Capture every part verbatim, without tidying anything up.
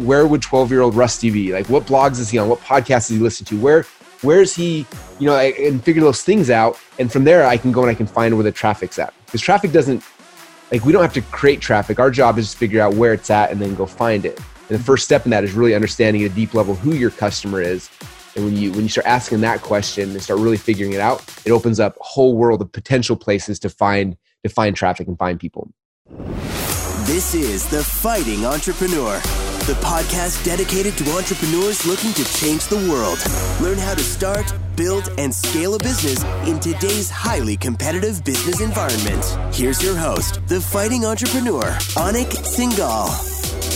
where would twelve year old Rusty be? Like, what blogs is he on? What podcasts does he listen to? Where, where is he, you know, I, and figure those things out. And from there, I can go and I can find where the traffic's at. Because traffic doesn't, like, we don't have to create traffic. Our job is to figure out where it's at and then go find it. And the first step in that is really understanding at a deep level who your customer is. And when you when you start asking that question and start really figuring it out, it opens up a whole world of potential places to find to find traffic and find people. This is The Fighting Entrepreneur, the podcast dedicated to entrepreneurs looking to change the world. Learn how to start, build, and scale a business in today's highly competitive business environment. Here's your host, The Fighting Entrepreneur, Anik Singhal.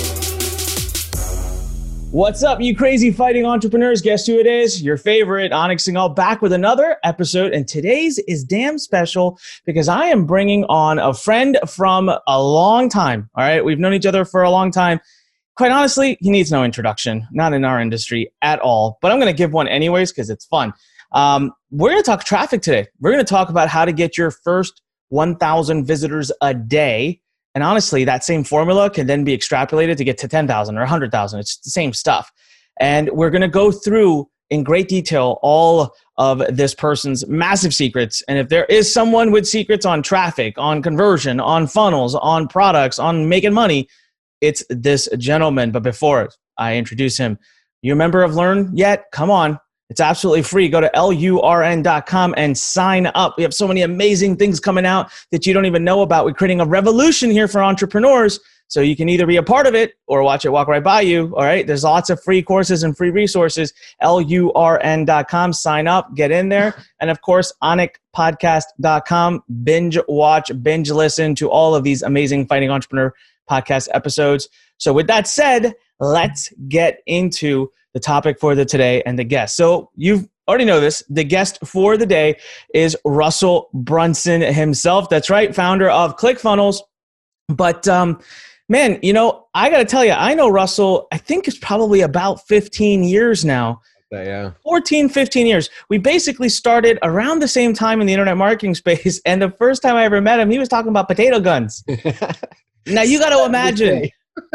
What's up, you crazy fighting entrepreneurs? Guess who it is? Your favorite, Anik Singhal, back with another episode. And today's is damn special because I am bringing on a friend from a long time. All right, we've known each other for a long time. Quite honestly, he needs no introduction, not in our industry at all. But I'm going to give one anyways because it's fun. Um, we're going to talk traffic today. We're going to talk about how to get your first one thousand visitors a day. And honestly, that same formula can then be extrapolated to get to ten thousand or one hundred thousand. It's the same stuff. And we're going to go through in great detail all of this person's massive secrets. And if there is someone with secrets on traffic, on conversion, on funnels, on products, on making money, it's this gentleman. But before I introduce him, you a member of Learn yet? Come on. It's absolutely free. Go to L U R N dot com and sign up. We have so many amazing things coming out that you don't even know about. We're creating a revolution here for entrepreneurs. So you can either be a part of it or watch it walk right by you. All right. There's lots of free courses and free resources. L U R N dot com. Sign up. Get in there. And of course, Anik Podcast dot com. Binge watch, binge listen to all of these amazing Fighting Entrepreneur podcast episodes. So with that said, let's get into the topic for the today and the guest. So you already know this. The guest for the day is Russell Brunson himself. That's right, founder of ClickFunnels. But um, man, you know, I got to tell you, I know Russell, I think it's probably about fifteen years now. Yeah. fourteen, fifteen years. We basically started around the same time in the internet marketing space. And the first time I ever met him, he was talking about potato guns. Now you got to imagine.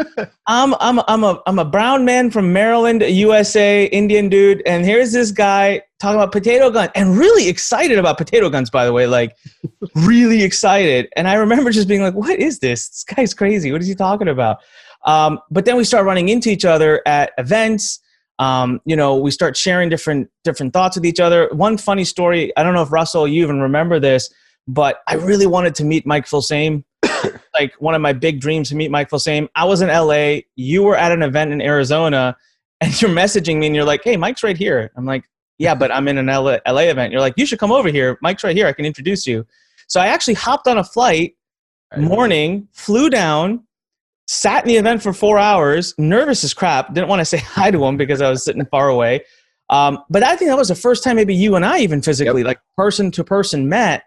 I'm I'm I'm a I'm a brown man from Maryland, U S A, Indian dude, and here's this guy talking about potato gun and really excited about potato guns, by the way, like really excited. And I remember just being like, "What is this? This guy's crazy. What is he talking about?" Um, but then we start running into each other at events. Um, you know, we start sharing different different thoughts with each other. One funny story. I don't know if Russell, you even remember this, but I really wanted to meet Mike Filsaime. Like one of my big dreams to meet Mike Filsaime. I was in L A. You were at an event in Arizona, and you're messaging me, and you're like, "Hey, Mike's right here." I'm like, "Yeah, but I'm in an L A, L A event." You're like, "You should come over here. Mike's right here. I can introduce you." So I actually hopped on a flight morning, flew down, sat in the event for four hours, nervous as crap. Didn't want to say hi to him because I was sitting far away. Um, but I think that was the first time maybe you and I even physically, yep. like person to person met.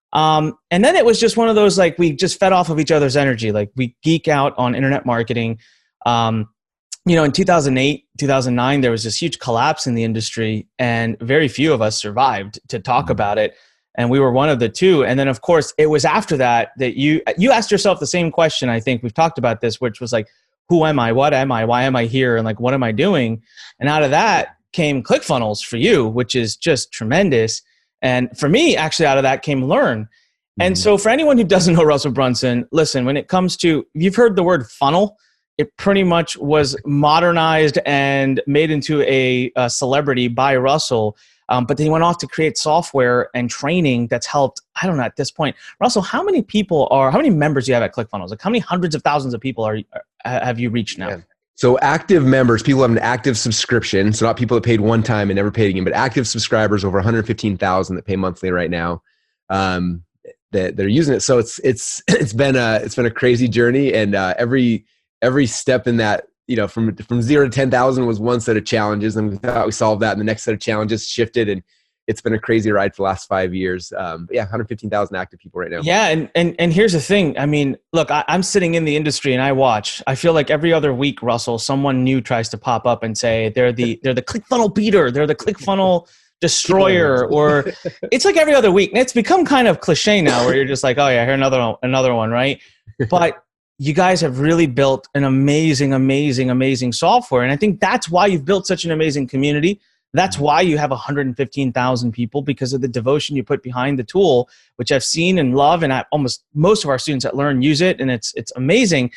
Um, and then it was just one of those, like, we just fed off of each other's energy. Like we geek out on internet marketing. Um, you know, in two thousand eight, two thousand nine, there was this huge collapse in the industry and very few of us survived to talk about it. And we were one of the two. And then of course it was after that, that you, you asked yourself the same question. I think we've talked about this, which was like, who am I? What am I? Why am I here? And like, what am I doing? And out of that came ClickFunnels for you, which is just tremendous. And for me, actually, out of that came Learn. Mm-hmm. And so for anyone who doesn't know Russell Brunson, listen, when it comes to, you've heard the word funnel, it pretty much was modernized and made into a, a celebrity by Russell. Um, but then he went off to create software and training that's helped, I don't know, at this point. Russell, how many people are, how many members do you have at ClickFunnels? Like how many hundreds of thousands of people are, are have you reached now? Yeah. So active members, people have an active subscription. So not people that paid one time and never paid again, but active subscribers, over one hundred fifteen thousand that pay monthly right now, um, that they're using it. So it's it's it's been a it's been a crazy journey, and uh, every every step in that, you know, from from zero to ten thousand was one set of challenges, and we thought we solved that, and the next set of challenges shifted, and it's been a crazy ride for the last five years. Um, but yeah, one hundred fifteen thousand active people right now. Yeah. And, and, and here's the thing. I mean, look, I, I'm sitting in the industry and I watch, I feel like every other week, Russell, someone new tries to pop up and say they're the, they're the ClickFunnel beater. They're the ClickFunnel destroyer, or it's like every other week. And it's become kind of cliche now where you're just like, oh yeah, here another one, another one. Right. But you guys have really built an amazing, amazing, amazing software. And I think that's why you've built such an amazing community. That's why you have one hundred fifteen thousand people, because of the devotion you put behind the tool, which I've seen and love. And I, almost most of our students that learn use it, and it's it's amazing.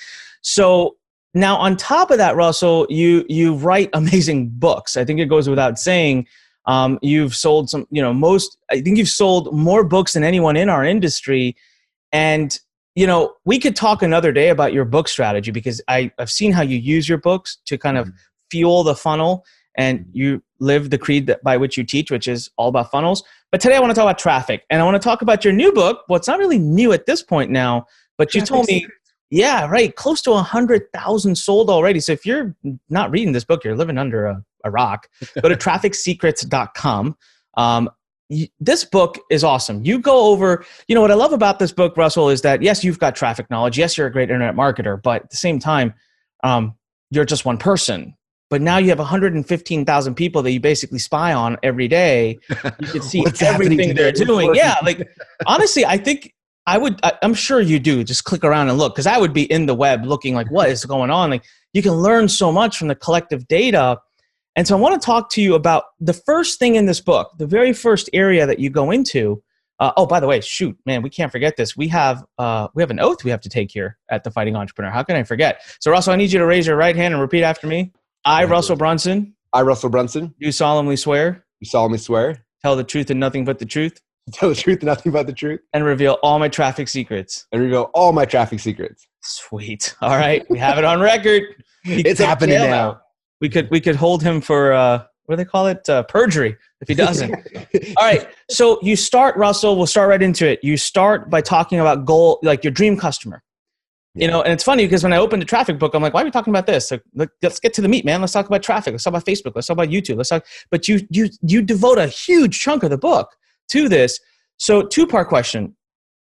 So now on top of that, Russell, you you write amazing books. I think it goes without saying. Um, you've sold some, you know, most, I think you've sold more books than anyone in our industry. And, you know, we could talk another day about your book strategy, because I, I've seen how you use your books to kind of fuel the funnel, and you live the creed that, by which you teach, which is all about funnels. But today I want to talk about traffic, and I want to talk about your new book. Well, it's not really new at this point now, but you told me, yeah, right, close to one hundred thousand sold already. So if you're not reading this book, you're living under a, a rock. Go to traffic secrets dot com. Um, y- this book is awesome. You go over, you know, what I love about this book, Russell, is that, yes, you've got traffic knowledge. Yes, you're a great internet marketer, but at the same time, um, you're just one person. But now you have one hundred fifteen thousand people that you basically spy on every day. You can see everything they're doing. Yeah, like, honestly, I think I would, I, I'm sure you do, just click around and look, because I would be in the web looking like, what is going on? Like, you can learn so much from the collective data. And so I want to talk to you about the first thing in this book, the very first area that you go into. Uh, oh, by the way, shoot, man, we can't forget this. We have uh, we have an oath we have to take here at The Fighting Entrepreneur. How can I forget? So, Russell, I need you to raise your right hand and repeat after me. I, Russell Brunson. I, Russell Brunson. Do solemnly swear. You solemnly swear. Tell the truth and nothing but the truth. Tell the truth and nothing but the truth. And reveal all my traffic secrets. And reveal all my traffic secrets. Sweet. All right. We have it on record. He it's happening now. now. We could we could hold him for, uh, what do they call it? Uh, perjury, if he doesn't. All right. So you start, Russell, we'll start right into it. You start by talking about goal, like your dream customer. Yeah. You know, and it's funny because when I opened the traffic book, I'm like, why are we talking about this? Like, let's get to the meat, man. Let's talk about traffic. Let's talk about Facebook. Let's talk about YouTube. Let's talk. But you you you devote a huge chunk of the book to this. So two-part question.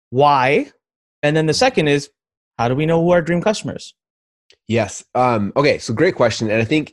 Why? And then the second is, how do we know who our dream customer is? Yes. Um, okay. So great question. And I think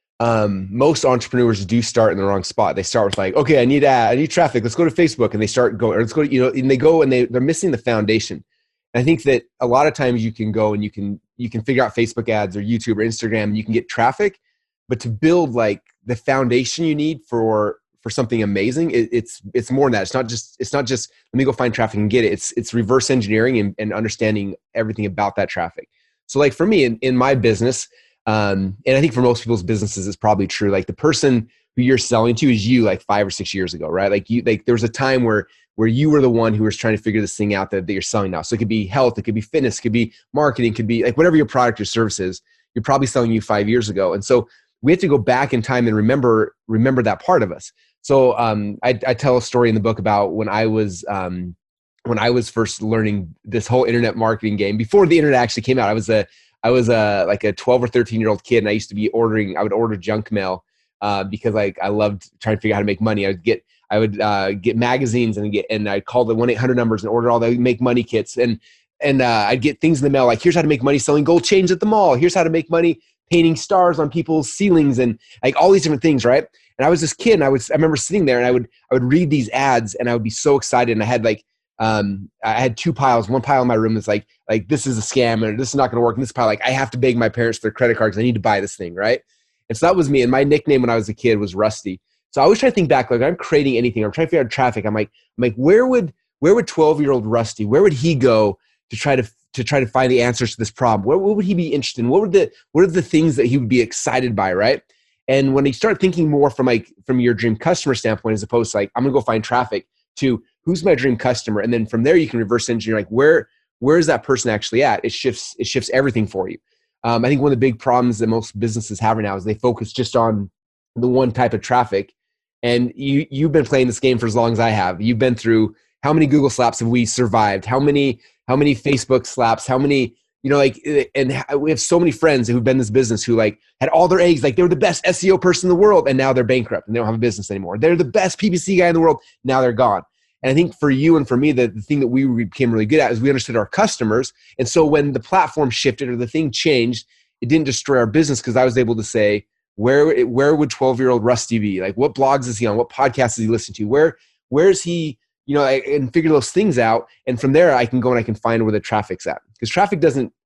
um, most entrepreneurs do start in the wrong spot. They start with like, okay, I need ad, I need traffic. Let's go to Facebook. And they start going, or let's go to, you know, and they go and they, they're missing the foundation. And I think that a lot of times you can go and you can, you can figure out Facebook ads or YouTube or Instagram, and you can get traffic, but to build like the foundation you need for, for something amazing, it, it's, it's more than that. It's not just, it's not just, let me go find traffic and get it. It's, it's reverse engineering and, and understanding everything about that traffic. So like for me in, in my business, um, and I think for most people's businesses, it's probably true. Like the person who you're selling to is you like five or six years ago, right? Like you, like there was a time where, where you were the one who was trying to figure this thing out that, that you're selling now. So it could be health, it could be fitness, it could be marketing, it could be like whatever your product or service is, you're probably selling you five years ago. And so we have to go back in time and remember, remember that part of us. So um, I, I tell a story in the book about when I was, um, when I was first learning this whole internet marketing game before the internet actually came out. I was a, I was a, like a twelve or thirteen year old kid, and I used to be ordering, I would order junk mail uh, because like I loved trying to figure out how to make money. I would get, I would uh, get magazines and get, and I'd call the one eight hundred numbers and order all the make money kits. And, and uh, I'd get things in the mail, like here's how to make money selling gold chains at the mall. Here's how to make money painting stars on people's ceilings, and like all these different things. Right. And I was this kid, and I was, I remember sitting there and I would, I would read these ads and I would be so excited. And I had like, um, I had two piles, one pile in my room that's like, like this is a scam and this is not going to work. And this pile, like I have to beg my parents for their credit cards. I need to buy this thing. Right. And so that was me. And my nickname when I was a kid was Rusty. So I always try to think back, like I'm creating anything, I'm trying to figure out traffic. I'm like, I'm like, where would, where would twelve year old Rusty, where would he go to try to, to try to find the answers to this problem? Where, what would he be interested in? What would the, what are the things that he would be excited by? Right. And when you start thinking more from like, from your dream customer standpoint, as opposed to like, I'm gonna go find traffic, to who's my dream customer. And then from there you can reverse engineer, like where, where is that person actually at? It shifts, it shifts everything for you. Um, I think one of the big problems that most businesses have right now is they focus just on the one type of traffic. And you, you've been playing this game for as long as I have. You've been through how many Google slaps have we survived? How many, how many Facebook slaps? How many, you know, like, and we have so many friends who've been in this business who like had all their eggs, like they were the best S E O person in the world, and now they're bankrupt and they don't have a business anymore. They're the best P P C guy in the world. Now they're gone. And I think for you and for me, the, the thing that we became really good at is we understood our customers. And so when the platform shifted or the thing changed, it didn't destroy our business because I was able to say, where where would twelve-year-old Rusty be? Like, what blogs is he on? What podcasts does he listen to? Where where is he, you know, and figure those things out. And from there, I can go and I can find where the traffic's at. Because traffic doesn't,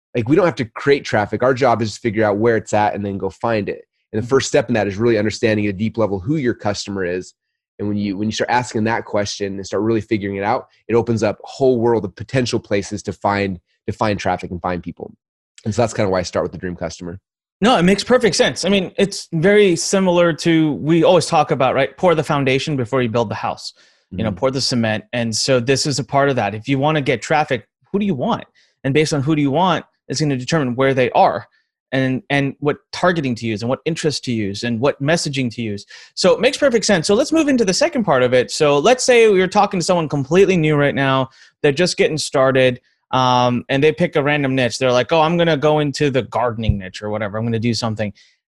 like we don't have to create traffic. Our job is to figure out where it's at and then go find it. And the first step in that is really understanding at a deep level who your customer is. And when you when you start asking that question and start really figuring it out, it opens up a whole world of potential places to find to find traffic and find people. And so that's kind of why I start with the dream customer. No, it makes perfect sense. I mean, it's very similar to, we always talk about, right? Pour the foundation before you build the house. You know, mm-hmm. pour the cement. And so this is a part of that. If you want to get traffic, who do you want? And based on who do you want, it's going to determine where they are and and what targeting to use and what interest to use and what messaging to use. So it makes perfect sense. So let's move into the second part of it. So let's say we're talking to someone completely new right now. They're just getting started. Um, and they pick a random niche. They're like, oh, I'm going to go into the gardening niche or whatever. I'm going to do something.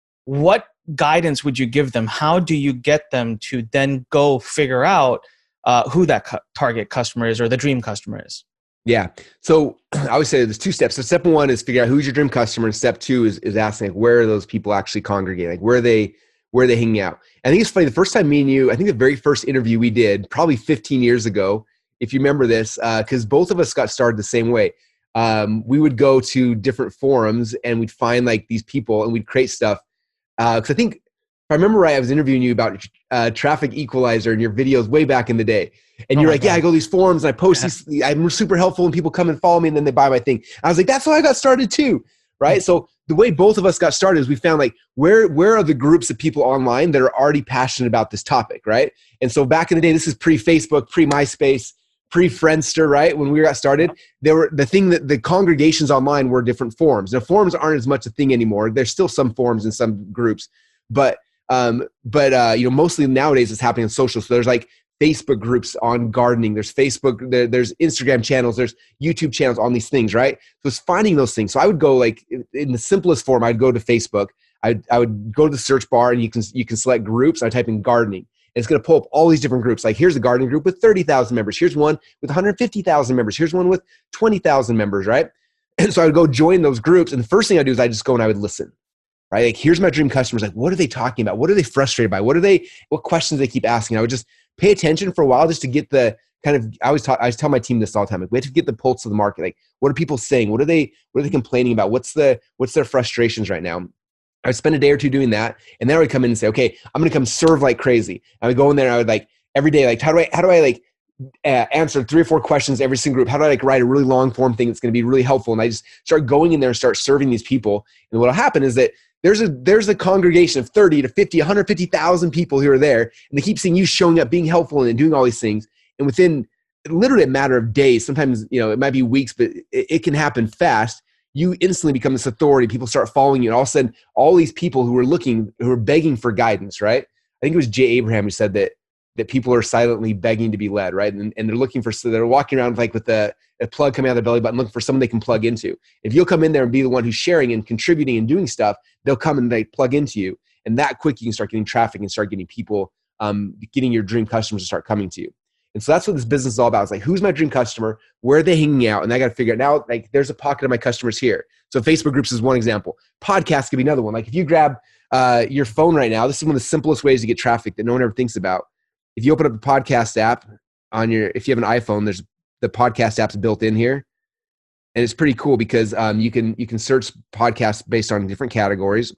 What guidance would you give them? How do you get them to then go figure out uh, who that cu- target customer is or the dream customer is? Yeah. So I always say there's two steps. So step one is figure out who's your dream customer. And step two is, is asking like, where are those people actually congregating? Like where are they, where are they hanging out? I think it's funny. The first time me and you, I think the very first interview we did probably fifteen years ago, if you remember this, because uh, both of us got started the same way. Um, we would go to different forums and we'd find like these people and we'd create stuff. Because uh, I think, if I remember right, I was interviewing you about uh, Traffic Equalizer in your videos way back in the day. And oh you're like, God. yeah, I go to these forums and I post yeah. these, I'm super helpful and people come and follow me and then they buy my thing. I was like, that's how I got started too, right? Mm-hmm. So the way both of us got started is we found like, where, where are the groups of people online that are already passionate about this topic, right? And so back in the day, this is pre-Facebook, pre-MySpace, pre-Friendster, right? When we got started, there were the thing that the congregations online were different forums. Now forums aren't as much a thing anymore. There's still some forums in some groups, but um, but uh, you know, mostly nowadays it's happening on social. So there's like Facebook groups on gardening. There's Facebook. There, there's Instagram channels. There's YouTube channels on these things, right? So it's finding those things. So I would go like in the simplest form. I'd go to Facebook. I I would go to the search bar and you can you can select groups. I type in gardening. It's going to pull up all these different groups. Like here's a gardening group with thirty thousand members. Here's one with one hundred fifty thousand members. Here's one with twenty thousand members, right? And so I would go join those groups. And the first thing I do is I just go and I would listen, right? Like here's my dream customers. Like what are they talking about? What are they frustrated by? What are they, what questions they keep asking? I would just pay attention for a while just to get the kind of, I always talk, I always tell my team this all the time. Like we have to get the pulse of the market. Like what are people saying? What are they, what are they complaining about? What's the, what's their frustrations right now? I would spend a day or two doing that. And then I would come in and say, okay, I'm going to come serve like crazy. I would go in there and I would like every day, like, how do I, how do I like uh, answer three or four questions every single group? How do I like write a really long form thing that's going to be really helpful? And I just start going in there and start serving these people. And what'll happen is that there's a, there's a congregation of thirty to fifty, one hundred fifty thousand people who are there. And they keep seeing you showing up, being helpful and doing all these things. And within literally a matter of days, sometimes, you know, it might be weeks, but it, it can happen fast. You instantly become this authority. People start following you. And all of a sudden, all these people who are looking, who are begging for guidance, right? I think it was Jay Abraham who said that that people are silently begging to be led, right? And, and they're looking for, so they're walking around like with a, a plug coming out of their belly button, looking for someone they can plug into. If you'll come in there and be the one who's sharing and contributing and doing stuff, they'll come and they plug into you. And that quick, you can start getting traffic and start getting people, um, getting your dream customers to start coming to you. And so that's what this business is all about. It's like, who's my dream customer? Where are they hanging out? And I got to figure it out. Like, there's a pocket of my customers here. So Facebook groups is one example. Podcasts could be another one. Like if you grab uh, your phone right now, this is one of the simplest ways to get traffic that no one ever thinks about. If you open up the podcast app on your, if you have an iPhone, there's the podcast app's built in here. And it's pretty cool because um, you can, you can search podcasts based on different categories.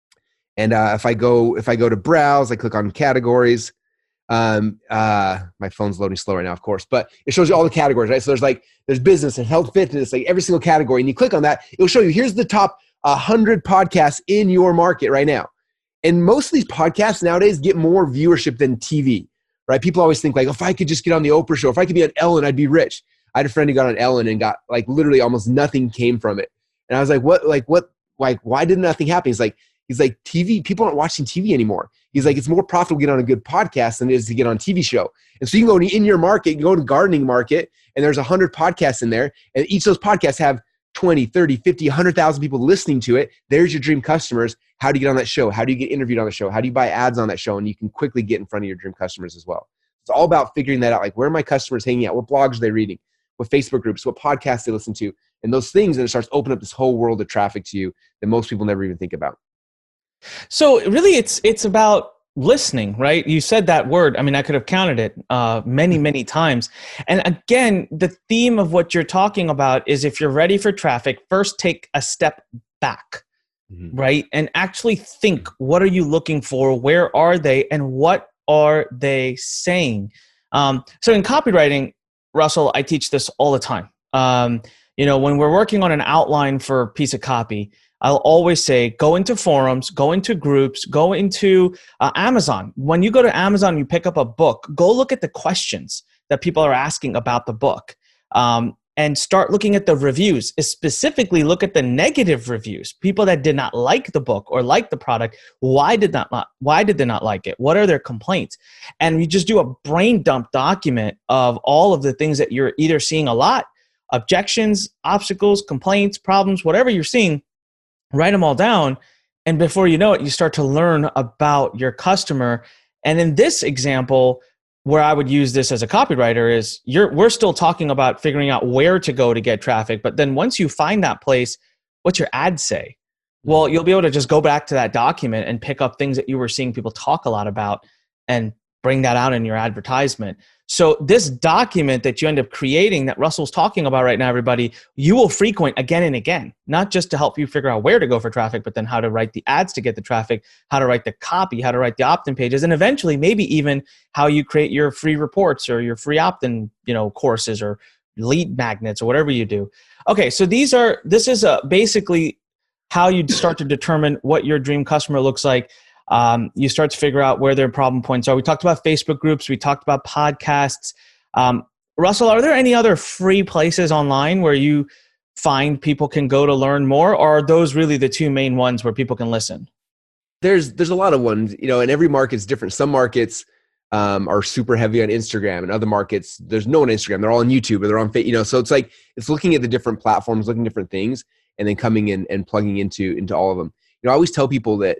And uh, if I go, if I go to browse, I click on categories. Um, uh, my phone's loading slow right now, of course, but it shows you all the categories, right? So there's like, there's business and health, fitness, like every single category. And you click on that, it'll show you, here's the top one hundred podcasts in your market right now. And most of these podcasts nowadays get more viewership than T V, right? People always think like, if I could just get on the Oprah show, if I could be on Ellen, I'd be rich. I had a friend who got on Ellen and got like literally almost nothing came from it. And I was like, what, like what, like, why did nothing happen? He's like, he's like T V, people aren't watching T V anymore. He's like, it's more profitable to get on a good podcast than it is to get on a T V show. And so you can go in your market, you can go to gardening market, and there's one hundred podcasts in there. And each of those podcasts have twenty, thirty, fifty, one hundred thousand people listening to it. There's your dream customers. How do you get on that show? How do you get interviewed on the show? How do you buy ads on that show? And you can quickly get in front of your dream customers as well. It's all about figuring that out. Like, where are my customers hanging out? What blogs are they reading? What Facebook groups? What podcasts they listen to? And those things, and it starts opening up this whole world of traffic to you that most people never even think about. So really, it's it's about listening, right? You said that word. I mean, I could have counted it uh, many, many times. And again, the theme of what you're talking about is if you're ready for traffic, first take a step back, mm-hmm. right? And actually think, what are you looking for? Where are they? And what are they saying? Um, so in copywriting, Russell, I teach this all the time. Um, you know, when we're working on an outline for a piece of copy, I'll always say, go into forums, go into groups, go into uh, Amazon. When you go to Amazon, you pick up a book, go look at the questions that people are asking about the book, um, and start looking at the reviews. Specifically, look at the negative reviews, people that did not like the book or like the product. Why did not, why did they not like it? What are their complaints? And you just do a brain dump document of all of the things that you're either seeing a lot, objections, obstacles, complaints, problems, whatever you're seeing. Write them all down, and before you know it, you start to learn about your customer. And in this example, where I would use this as a copywriter is you're we're still talking about figuring out where to go to get traffic. But then once you find that place, what's your ad say? Well, you'll be able to just go back to that document and pick up things that you were seeing people talk a lot about and bring that out in your advertisement. So this document that you end up creating that Russell's talking about right now, everybody, you will frequent again and again, not just to help you figure out where to go for traffic, but then how to write the ads to get the traffic, how to write the copy, how to write the opt-in pages, and eventually maybe even how you create your free reports or your free opt-in, you know, courses or lead magnets or whatever you do. Okay, so these are, this is a, basically how you start to determine what your dream customer looks like. Um, you start to figure out where their problem points are. We talked about Facebook groups. We talked about podcasts. Um, Russell, are there any other free places online where you find people can go to learn more, or are those really the two main ones where people can listen? There's there's a lot of ones, you know, and every market's different. Some markets um, are super heavy on Instagram, and other markets, there's no one on Instagram. They're all on YouTube or they're on Facebook, you know, so it's like, it's looking at the different platforms, looking at different things, and then coming in and plugging into, into all of them. You know, I always tell people that,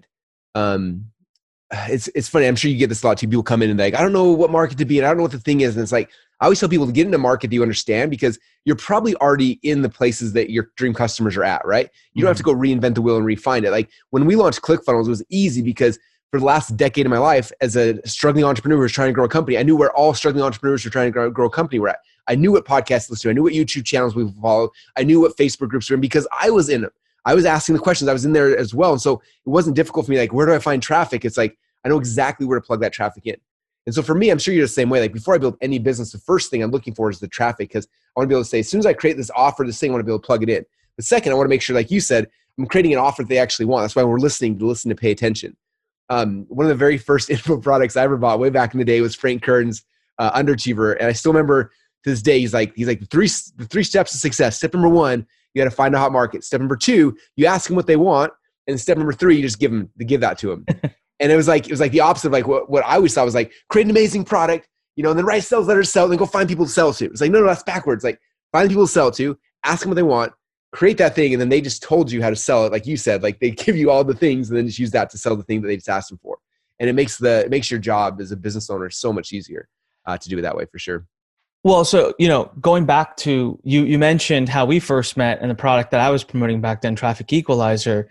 um, it's, it's funny. I'm sure you get this a lot too. People come in and like, I don't know what market to be in. I don't know what the thing is. And it's like, I always tell people to get into a market that you understand, because you're probably already in the places that your dream customers are at, right? You mm-hmm. don't have to go reinvent the wheel and refine it. Like when we launched ClickFunnels, it was easy because for the last decade of my life as a struggling entrepreneur who was trying to grow a company, I knew where all struggling entrepreneurs who are trying to grow, grow a company were at. I knew what podcasts to listen to. I knew what YouTube channels we followed. I knew what Facebook groups were in because I was in them. I was asking the questions. I was in there as well. And so it wasn't difficult for me. Like, where do I find traffic? It's like, I know exactly where to plug that traffic in. And so for me, I'm sure you're the same way. Like before I build any business, the first thing I'm looking for is the traffic, because I want to be able to say, as soon as I create this offer, this thing, I want to be able to plug it in. But second, I want to make sure, like you said, I'm creating an offer that they actually want. That's why we're listening to listen to pay attention. Um, one of the very first info products I ever bought way back in the day was Frank Kern's uh, Underachiever. And I still remember to this day, he's like, he's like the three, the three steps to success. Step number one, you got to find a hot market. Step number two, you ask them what they want. And step number three, you just give them, to give that to them. And it was like, it was like the opposite of like what, what I always thought was like, create an amazing product, you know, and then write sales letters, sell, and then go find people to sell it to. It's like, no, no, that's backwards. Like find people to sell it to, ask them what they want, create that thing. And then they just told you how to sell it. Like you said, like they give you all the things and then just use that to sell the thing that they just asked them for. And it makes the, it makes your job as a business owner so much easier uh, to do it that way for sure. Well, so, you know, going back to, you, you mentioned how we first met and the product that I was promoting back then, Traffic Equalizer.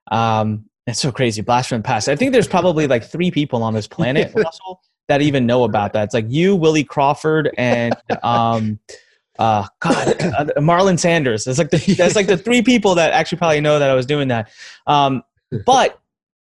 Um, It's so crazy. Blast from the past. I think there's probably like three people on this planet, Russell, that even know about that. It's like you, Willie Crawford, and um, uh, God, uh, Marlon Sanders. It's like the, that's like the three people that actually probably know that I was doing that. Um, but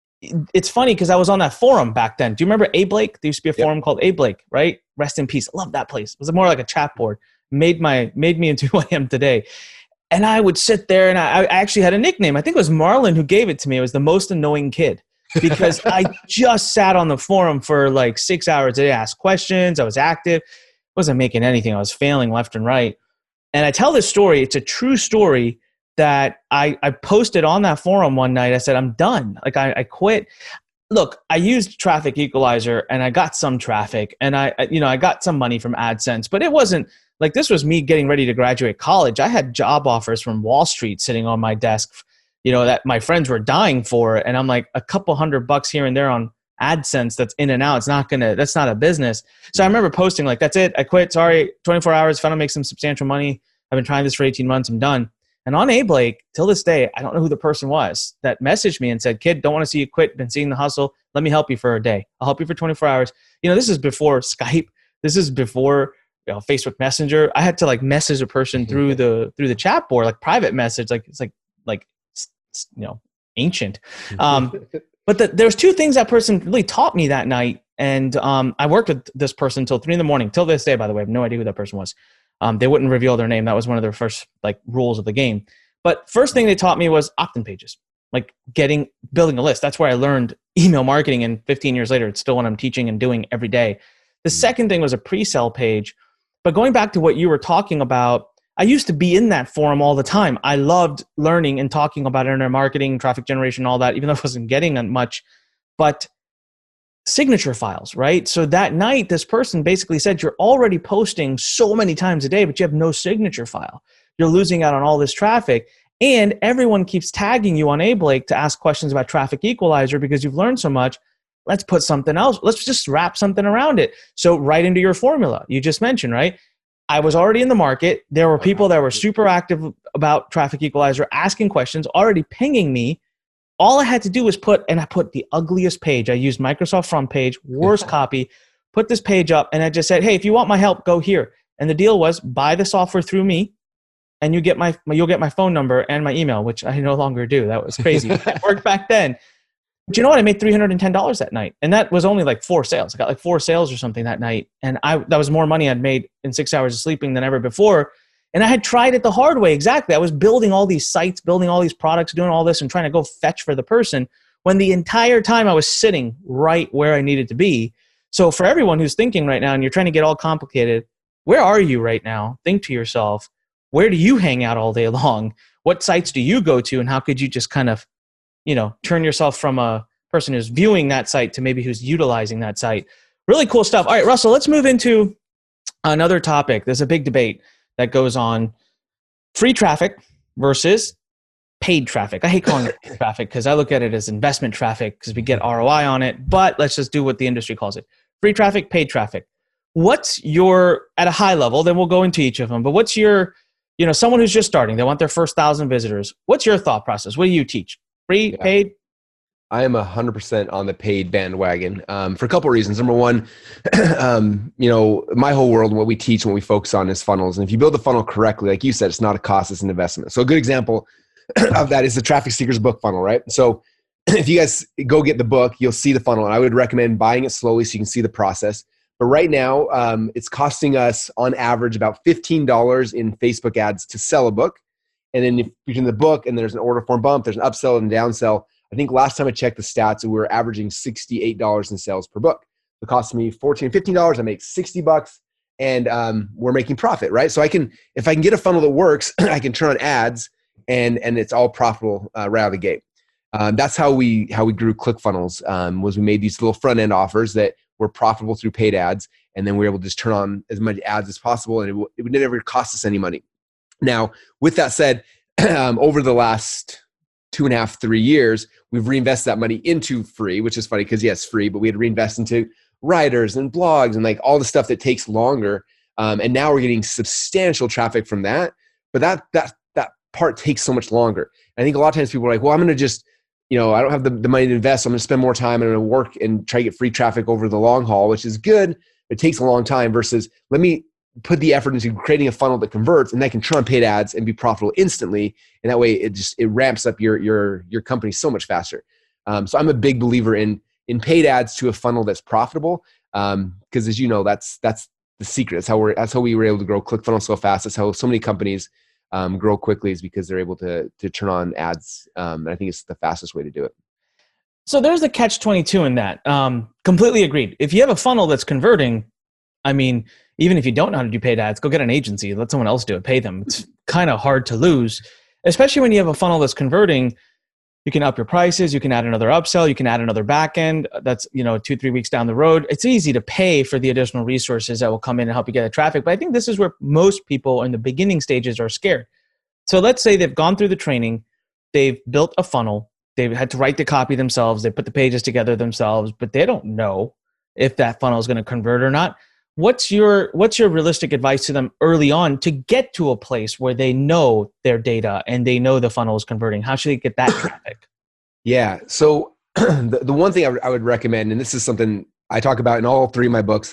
it's funny because I was on that forum back then. Do you remember A Blake? There used to be a forum yep. called A Blake, right? Rest in peace. I love that place. It was more like a chat board. Made my made me into who I am today. And I would sit there, and I, I actually had a nickname. I think it was Marlon who gave it to me. It was the most annoying kid, because I just sat on the forum for like six hours a day, asked questions. I was active. Wasn't making anything. I was failing left and right. And I tell this story. It's a true story that I, I posted on that forum one night. I said, I'm done. Like I, I quit. Look, I used Traffic Equalizer, and I got some traffic, and I, you know, I got some money from AdSense, but it wasn't like, this was me getting ready to graduate college. I had job offers from Wall Street sitting on my desk, you know, that my friends were dying for. And I'm like, a couple hundred bucks here and there on AdSense that's in and out. It's not going to, that's not a business. So I remember posting like, that's it. I quit. Sorry. twenty-four hours. If I don't make some substantial money, I've been trying this for eighteen months. I'm done. And on A-Blake, till this day, I don't know who the person was that messaged me and said, kid, don't want to see you quit. Been seeing the hustle. Let me help you for a day. I'll help you for twenty-four hours. You know, this is before Skype. This is before, you know, Facebook Messenger. I had to like message a person through the through the chat board, like private message. Like it's like like you know ancient. Um, but the, there's two things that person really taught me that night, and um, I worked with this person until three in the morning. Till this day, by the way, I have no idea who that person was. Um, they wouldn't reveal their name. That was one of their first like rules of the game. But first thing they taught me was opt-in pages, like getting, building a list. That's where I learned email marketing. And fifteen years later, it's still what I'm teaching and doing every day. The second thing was a pre-sale page. But going back to what you were talking about, I used to be in that forum all the time. I loved learning and talking about internet marketing, traffic generation, all that, even though I wasn't getting much. But signature files, right? So that night, this person basically said, you're already posting so many times a day, but you have no signature file. You're losing out on all this traffic. And everyone keeps tagging you on A-Blake to ask questions about Traffic Equalizer because you've learned so much. Let's put something else. Let's just wrap something around it. So right into your formula you just mentioned, right? I was already in the market. There were people that were super active about Traffic Equalizer, asking questions, already pinging me. All I had to do was put, and I put the ugliest page. I used Microsoft Front Page, worst copy, put this page up, and I just said, hey, if you want my help, go here. And the deal was buy the software through me, and you get my, you'll get my phone number and my email, which I no longer do. That was crazy. It worked back then. But you know what? I made three hundred ten dollars that night. And that was only like four sales. I got like four sales or something that night. And I that was more money I'd made in six hours of sleeping than ever before. And I had tried it the hard way. Exactly. I was building all these sites, building all these products, doing all this and trying to go fetch for the person when the entire time I was sitting right where I needed to be. So for everyone who's thinking right now and you're trying to get all complicated, where are you right now? Think to yourself, where do you hang out all day long? What sites do you go to? And how could you just kind of, you know, turn yourself from a person who's viewing that site to maybe who's utilizing that site? Really cool stuff. All right, Russell, let's move into another topic. There's a big debate that goes on: free traffic versus paid traffic. I hate calling it paid traffic because I look at it as investment traffic because we get R O I on it, but let's just do what the industry calls it. Free traffic, paid traffic. What's your, at a high level, then we'll go into each of them, but what's your, you know, someone who's just starting, they want their first thousand visitors. What's your thought process? What do you teach? Free, yeah. Paid? I am one hundred percent on the paid bandwagon um, for a couple of reasons. Number one, um, you know, my whole world, what we teach and what we focus on is funnels. And if you build the funnel correctly, like you said, it's not a cost, it's an investment. So a good example of that is the Traffic Seekers book funnel, right? So if you guys go get the book, you'll see the funnel. And I would recommend buying it slowly so you can see the process. But right now, um, it's costing us on average about fifteen dollars in Facebook ads to sell a book. And then if between the book and there's an order form bump, there's an upsell and downsell. I think last time I checked the stats, we were averaging sixty-eight dollars in sales per book. It costs me fourteen dollars, fifteen dollars. I make sixty bucks, and um, we're making profit, right? So I can, if I can get a funnel that works, I can turn on ads, and and it's all profitable uh, right out of the gate. Um, that's how we how we grew ClickFunnels. Um, was we made these little front end offers that were profitable through paid ads, and then we were able to just turn on as much ads as possible, and it, w- it would never cost us any money. Now, with that said, um, over the last two and a half, three years, we've reinvested that money into free, which is funny because yes, free, but we had to reinvest into writers and blogs and like all the stuff that takes longer. Um, and now we're getting substantial traffic from that. But that that that part takes so much longer. I think a lot of times people are like, well, I'm going to just, you know, I don't have the, the money to invest. So I'm going to spend more time and I'm going to work and try to get free traffic over the long haul, which is good. It takes a long time versus let me put the effort into creating a funnel that converts and that can turn on paid ads and be profitable instantly. And that way it just, it ramps up your, your, your company so much faster. Um, so I'm a big believer in, in paid ads to a funnel that's profitable. Um, cause as you know, that's, that's the secret. That's how we're, that's how we were able to grow ClickFunnels so fast. That's how so many companies um, grow quickly, is because they're able to, to turn on ads. Um, and I think it's the fastest way to do it. So there's a catch twenty-two in that. Um, completely agreed. If you have a funnel that's converting, I mean, even if you don't know how to do paid ads, go get an agency, let someone else do it, pay them. It's kind of hard to lose, especially when you have a funnel that's converting. You can up your prices, you can add another upsell, you can add another backend. That's, you know, two, three weeks down the road. It's easy to pay for the additional resources that will come in and help you get the traffic. But I think this is where most people in the beginning stages are scared. So let's say they've gone through the training, they've built a funnel, they've had to write the copy themselves, they put the pages together themselves, but they don't know if that funnel is going to convert or not. what's your what's your realistic advice to them early on to get to a place where they know their data and they know the funnel is converting? How should they get that traffic? Yeah. So the, the one thing I, w- I would recommend, and this is something I talk about in all three of my books,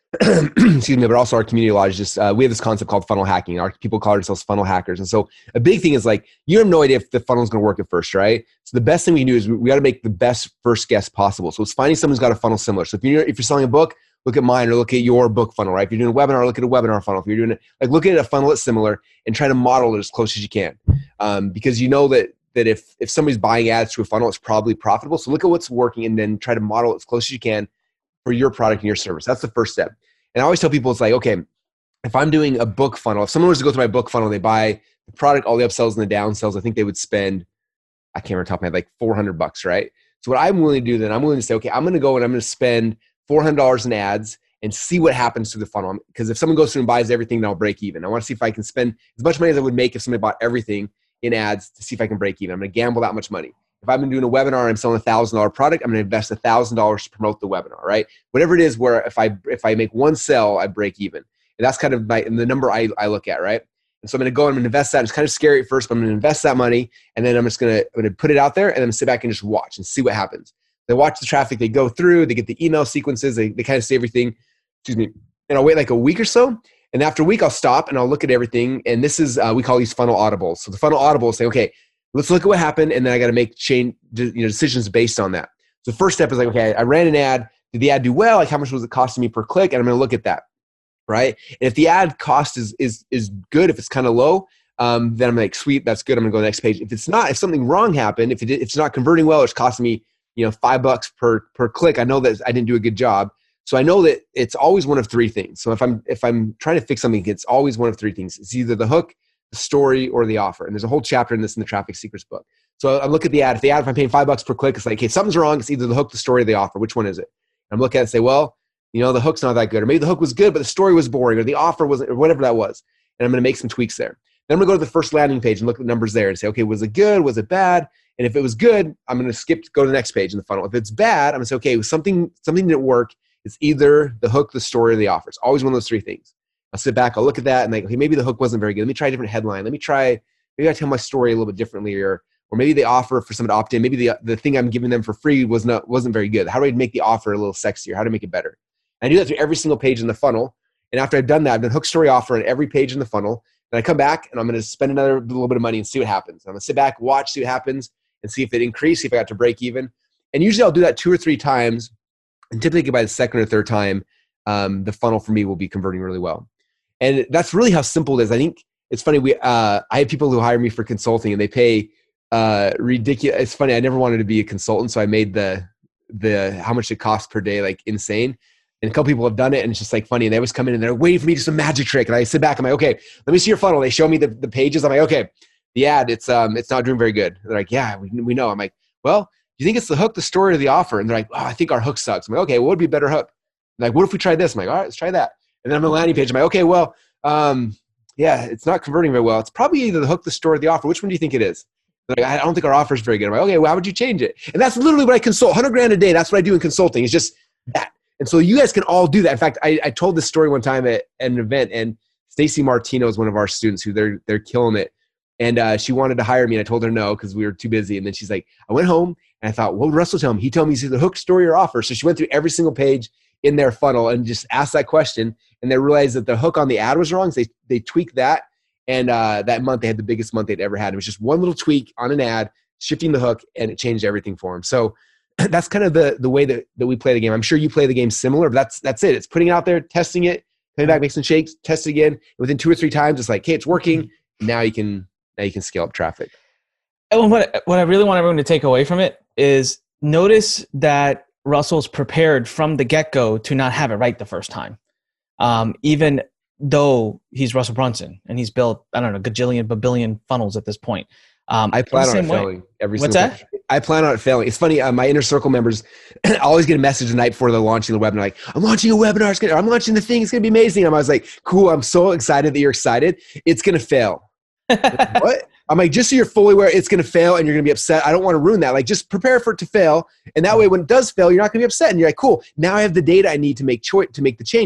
excuse me, but also our community lodge, just uh, we have this concept called funnel hacking. Our people call ourselves funnel hackers. And so a big thing is like, you have no idea if the funnel is going to work at first, right? So the best thing we can do is we, we got to make the best first guess possible. So it's finding someone who's got a funnel similar. So if you're, if you're selling a book, look at mine or look at your book funnel, right? If you're doing a webinar, look at a webinar funnel. If you're doing it, like look at a funnel that's similar and try to model it as close as you can. Um, because you know that that if, if somebody's buying ads to a funnel, it's probably profitable. So look at what's working and then try to model it as close as you can for your product and your service. That's the first step. And I always tell people, it's like, okay, if I'm doing a book funnel, if someone was to go through my book funnel, they buy the product, all the upsells and the downsells, I think they would spend, I can't remember top of my head, like four hundred bucks, right? So what I'm willing to do then, I'm willing to say, okay, I'm going to go and I'm going to spend four hundred dollars in ads and see what happens to the funnel. Because if someone goes through and buys everything, then I'll break even. I want to see if I can spend as much money as I would make if somebody bought everything in ads to see if I can break even. I'm going to gamble that much money. If I've been doing a webinar and I'm selling a thousand dollar product, I'm going to invest a thousand dollars to promote the webinar, right? Whatever it is, where if I if I make one sell, I break even. And that's kind of my and the number I, I look at, right? And so I'm going to go and I'm going to invest that. It's kind of scary at first, but I'm going to invest that money, and then I'm just going to I'm going to put it out there, and then sit back and just watch and see what happens. They watch the traffic, they go through, they get the email sequences, they they kind of see everything. Excuse me. And I'll wait like a week or so. And after a week, I'll stop and I'll look at everything. And this is, uh, we call these funnel audibles. So the funnel audibles say, okay, let's look at what happened. And then I got to make change, you know, decisions based on that. So the first step is like, okay, I ran an ad. Did the ad do well? Like how much was it costing me per click? And I'm going to look at that. Right. And if the ad cost is, is, is good, if it's kind of low, um, then I'm like, sweet, that's good. I'm going to go to the next page. If it's not, if something wrong happened, if, it, if it's not converting well, it's costing me, you know, five bucks per, per click. I know that I didn't do a good job. So I know that it's always one of three things. So if I'm if I'm trying to fix something, it's always one of three things. It's either the hook, the story, or the offer. And there's a whole chapter in this in the Traffic Secrets book. So I look at the ad. If the ad, if I'm paying five bucks per click, it's like, okay, something's wrong. It's either the hook, the story, or the offer. Which one is it? And I'm looking at it and say, well, you know, the hook's not that good. Or maybe the hook was good, but the story was boring, or the offer wasn't, or whatever that was. And I'm going to make some tweaks there. Then I'm going to go to the first landing page and look at the numbers there and say, okay, was it good? Was it bad? And if it was good, I'm going to skip, go to the next page in the funnel. If it's bad, I'm going to say, okay, something something didn't work. It's either the hook, the story, or the offer. It's always one of those three things. I'll sit back, I'll look at that and like, okay, maybe the hook wasn't very good. Let me try a different headline. Let me try, maybe I tell my story a little bit differently, or or maybe the offer for someone to opt in. Maybe the the thing I'm giving them for free was not wasn't very good. How do I make the offer a little sexier? How do I make it better? And I do that through every single page in the funnel. And after I've done that, I've done hook, story, offer on every page in the funnel. Then I come back and I'm going to spend another little bit of money and see what happens. I'm going to sit back, watch, see what happens, and see if it increased, see if I got to break even. And usually I'll do that two or three times. And typically by the second or third time, um, the funnel for me will be converting really well. And that's really how simple it is. I think it's funny. We uh, I have people who hire me for consulting, and they pay uh, ridiculous. It's funny. I never wanted to be a consultant, so I made the the how much it costs per day like insane. And a couple people have done it, and it's just like funny. And they always come in and they're waiting for me to do some magic trick. And I sit back. I'm like, okay, let me see your funnel. They show me the, the pages. I'm like, okay, the ad, it's um, it's not doing very good. They're like, yeah, we we know. I'm like, well, do you think it's the hook, the story, or the offer? And they're like, oh, I think our hook sucks. I'm like, okay, what would be a better hook? Like, what if we try this? I'm like, all right, let's try that. And then I'm on the landing page. I'm like, okay, well, um, yeah, it's not converting very well. It's probably either the hook, the store, or the offer. Which one do you think it is? They're like, I don't think our offer is very good. I'm like, okay, well, how would you change it? And that's literally what I consult. one hundred grand a day. That's what I do in consulting. It's just that. And so you guys can all do that. In fact, I, I told this story one time at, at an event, and Stacy Martino is one of our students who they're they're killing it. And uh, she wanted to hire me, and I told her no because we were too busy. And then she's like, I went home and I thought, what would Russell tell me? He told me he's either hook, story, or offer. So she went through every single page in their funnel and just asked that question. And they realized that the hook on the ad was wrong. So they they tweaked that, and uh, that month they had the biggest month they'd ever had. It was just one little tweak on an ad, shifting the hook, and it changed everything for them. So that's kind of the the way that, that we play the game. I'm sure you play the game similar, but that's that's it. It's putting it out there, testing it, coming back, make some shakes, test it again. And within two or three times, it's like, hey, it's working. Now you can now you can scale up traffic. And what what I really want everyone to take away from it is notice that Russell's prepared from the get-go to not have it right the first time. Um, even though he's Russell Brunson and he's built, I don't know, gajillion, babillion funnels at this point. Um, I plan on it failing every What's single that? time. I plan on it failing. It's funny. Uh, my inner circle members always get a message the night before they're launching the webinar. Like, I'm launching a webinar. It's gonna, I'm launching the thing. It's going to be amazing. And I was like, cool. I'm so excited that you're excited. It's going to fail. Like, what? I'm like, just so you're fully aware, it's going to fail and you're going to be upset. I don't want to ruin that. Like, just prepare for it to fail. And that way, when it does fail, you're not going to be upset. And you're like, cool. Now I have the data I need to make choice to make the changes.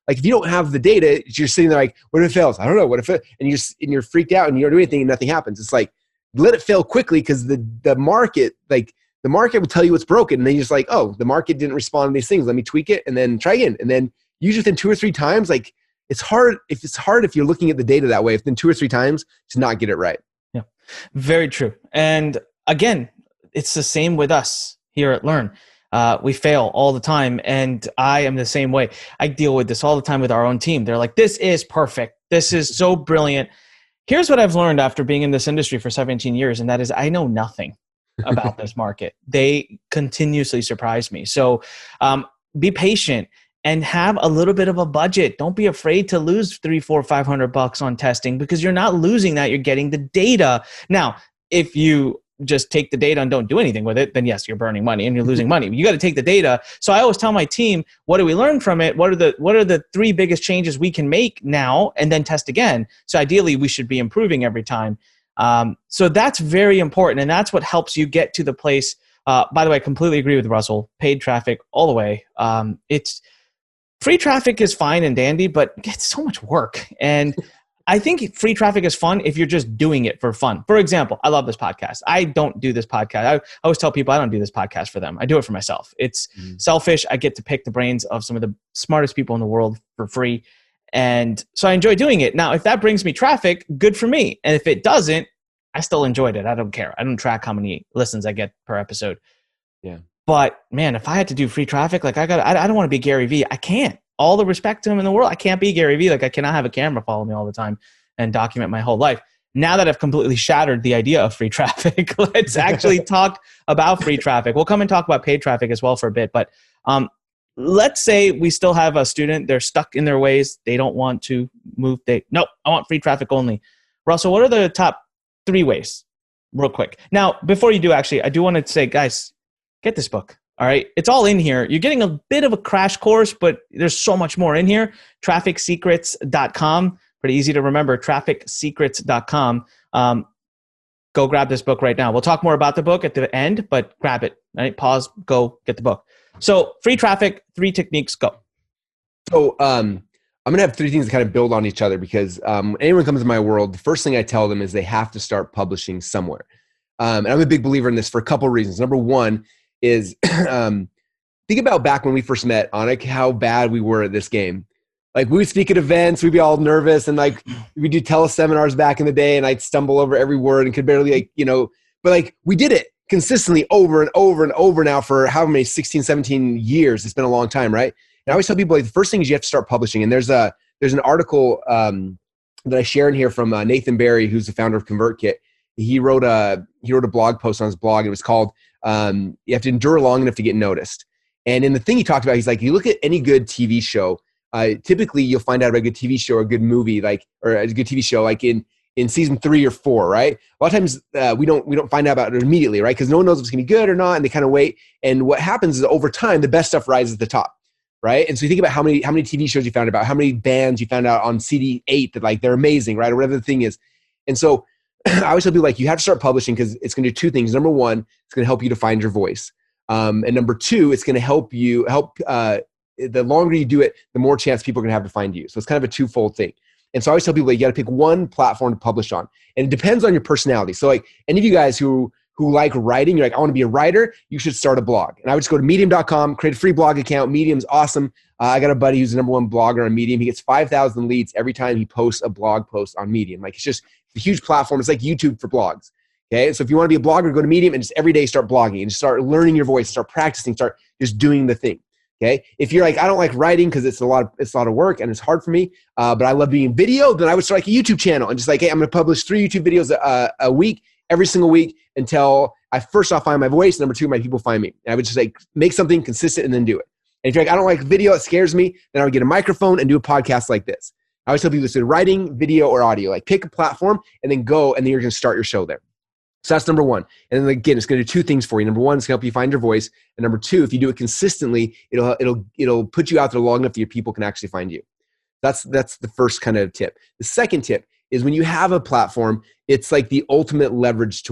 like if you don't have the data, you're sitting there like, what if it fails? I don't know. What if it, and you're, and you're freaked out and you don't do anything and nothing happens. It's like, let it fail quickly because the, the market, like the market will tell you what's broken. And then you're just like, oh, the market didn't respond to these things. Let me tweak it and then try again. And then usually within two or three times, like it's hard if it's hard if you're looking at the data that way, if then two or three times to not get it right. Yeah, very true. And again, it's the same with us here at Learn. Uh, we fail all the time. And I am the same way. I deal with this all the time with our own team. They're like, this is perfect. This is so brilliant. Here's what I've learned after being in this industry for seventeen years. And that is I know nothing about this market. They continuously surprise me. So um, be patient and have a little bit of a budget. Don't be afraid to lose three, four, five hundred bucks on testing because you're not losing that. You're getting the data. Now, if you just take the data and don't do anything with it, then yes, you're burning money and you're losing money. You got to take the data. So I always tell my team, what do we learn from it? What are the what are the three biggest changes we can make now and then test again? So ideally, we should be improving every time. Um, so that's very important. And that's what helps you get to the place. Uh, by the way, I completely agree with Russell. Paid traffic all the way. Um, it's free traffic is fine and dandy, but it's so much work. And I think free traffic is fun if you're just doing it for fun. For example, I love this podcast. I don't do this podcast. I, I always tell people I don't do this podcast for them. I do it for myself. It's mm. selfish. I get to pick the brains of some of the smartest people in the world for free. And so I enjoy doing it. Now, if that brings me traffic, good for me. And if it doesn't, I still enjoyed it. I don't care. I don't track how many listens I get per episode. Yeah. But man, if I had to do free traffic, like I got, I, I don't want to be Gary Vee. I can't. All the respect to him in the world. I can't be Gary Vee. Like I cannot have a camera follow me all the time and document my whole life. Now that I've completely shattered the idea of free traffic, let's actually talk about free traffic. We'll come and talk about paid traffic as well for a bit. But um, let's say we still have a student. They're stuck in their ways. They don't want to move. They Nope, I want free traffic only. Russell, what are the top three ways? Real quick. Now, before you do, actually, I do want to say, guys, get this book. All right. It's all in here. You're getting a bit of a crash course, but there's so much more in here. traffic secrets dot com. Pretty easy to remember. traffic secrets dot com. Um, go grab this book right now. We'll talk more about the book at the end, but grab it. Right? Pause, go get the book. So free traffic, three techniques, go. So um, I'm going to have three things that kind of build on each other because um, when anyone comes to my world, the first thing I tell them is they have to start publishing somewhere. Um, and I'm a big believer in this for a couple of reasons. Number one, is um, think about back when we first met, Anik, how bad we were at this game. Like we would speak at events, we'd be all nervous and like we'd do teleseminars back in the day and I'd stumble over every word and could barely like, you know, but like we did it consistently over and over and over now for how many, sixteen, seventeen years. It's been a long time, right? And I always tell people like the first thing is you have to start publishing. And there's a, there's an article um, that I share in here from uh, Nathan Barry, who's the founder of ConvertKit. He wrote a, he wrote a blog post on his blog. It was called, Um, you have to endure long enough to get noticed. And in the thing he talked about, he's like, you look at any good T V show, uh, typically you'll find out about a good T V show or a good movie, like, or a good T V show, like in, in season three or four, right? A lot of times uh, we don't, we don't find out about it immediately, right? Because no one knows if it's gonna be good or not. And they kind of wait. And what happens is over time, the best stuff rises to the top, right? And so you think about how many, how many T V shows you found about, how many bands you found out on C D eight that like, they're amazing, right? Or whatever the thing is. And so I always tell people like you have to start publishing because it's going to do two things. Number one, it's going to help you to find your voice. Um, and number two, it's going to help you help. Uh, the longer you do it, the more chance people are going to have to find you. So it's kind of a twofold thing. And so I always tell people like, you got to pick one platform to publish on, and it depends on your personality. So like any of you guys who who like writing, you're like, I want to be a writer, you should start a blog. And I would just go to medium dot com, create a free blog account. Medium's awesome. Uh, I got a buddy who's the number one blogger on Medium. He gets five thousand leads every time he posts a blog post on Medium. Like it's just a huge platform. It's like YouTube for blogs. Okay. So if you want to be a blogger, go to Medium and just every day start blogging and just start learning your voice, start practicing, start just doing the thing. Okay. If you're like, I don't like writing because it's a lot of, it's a lot of work and it's hard for me, uh, but I love being video, then I would start like a YouTube channel and just like, hey, I'm going to publish three YouTube videos a, a week, every single week until I first off find my voice. Number two, my people find me. And I would just like make something consistent and then do it. And if you're like, I don't like video, it scares me, then I would get a microphone and do a podcast like this. I always tell people to do writing, video, or audio. Like pick a platform and then go, and then you're going to start your show there. So that's number one. And then again, it's going to do two things for you. Number one, it's going to help you find your voice. And number two, if you do it consistently, it'll it'll it'll put you out there long enough that your people can actually find you. That's that's the first kind of tip. The second tip is when you have a platform, it's like the ultimate leverage tool.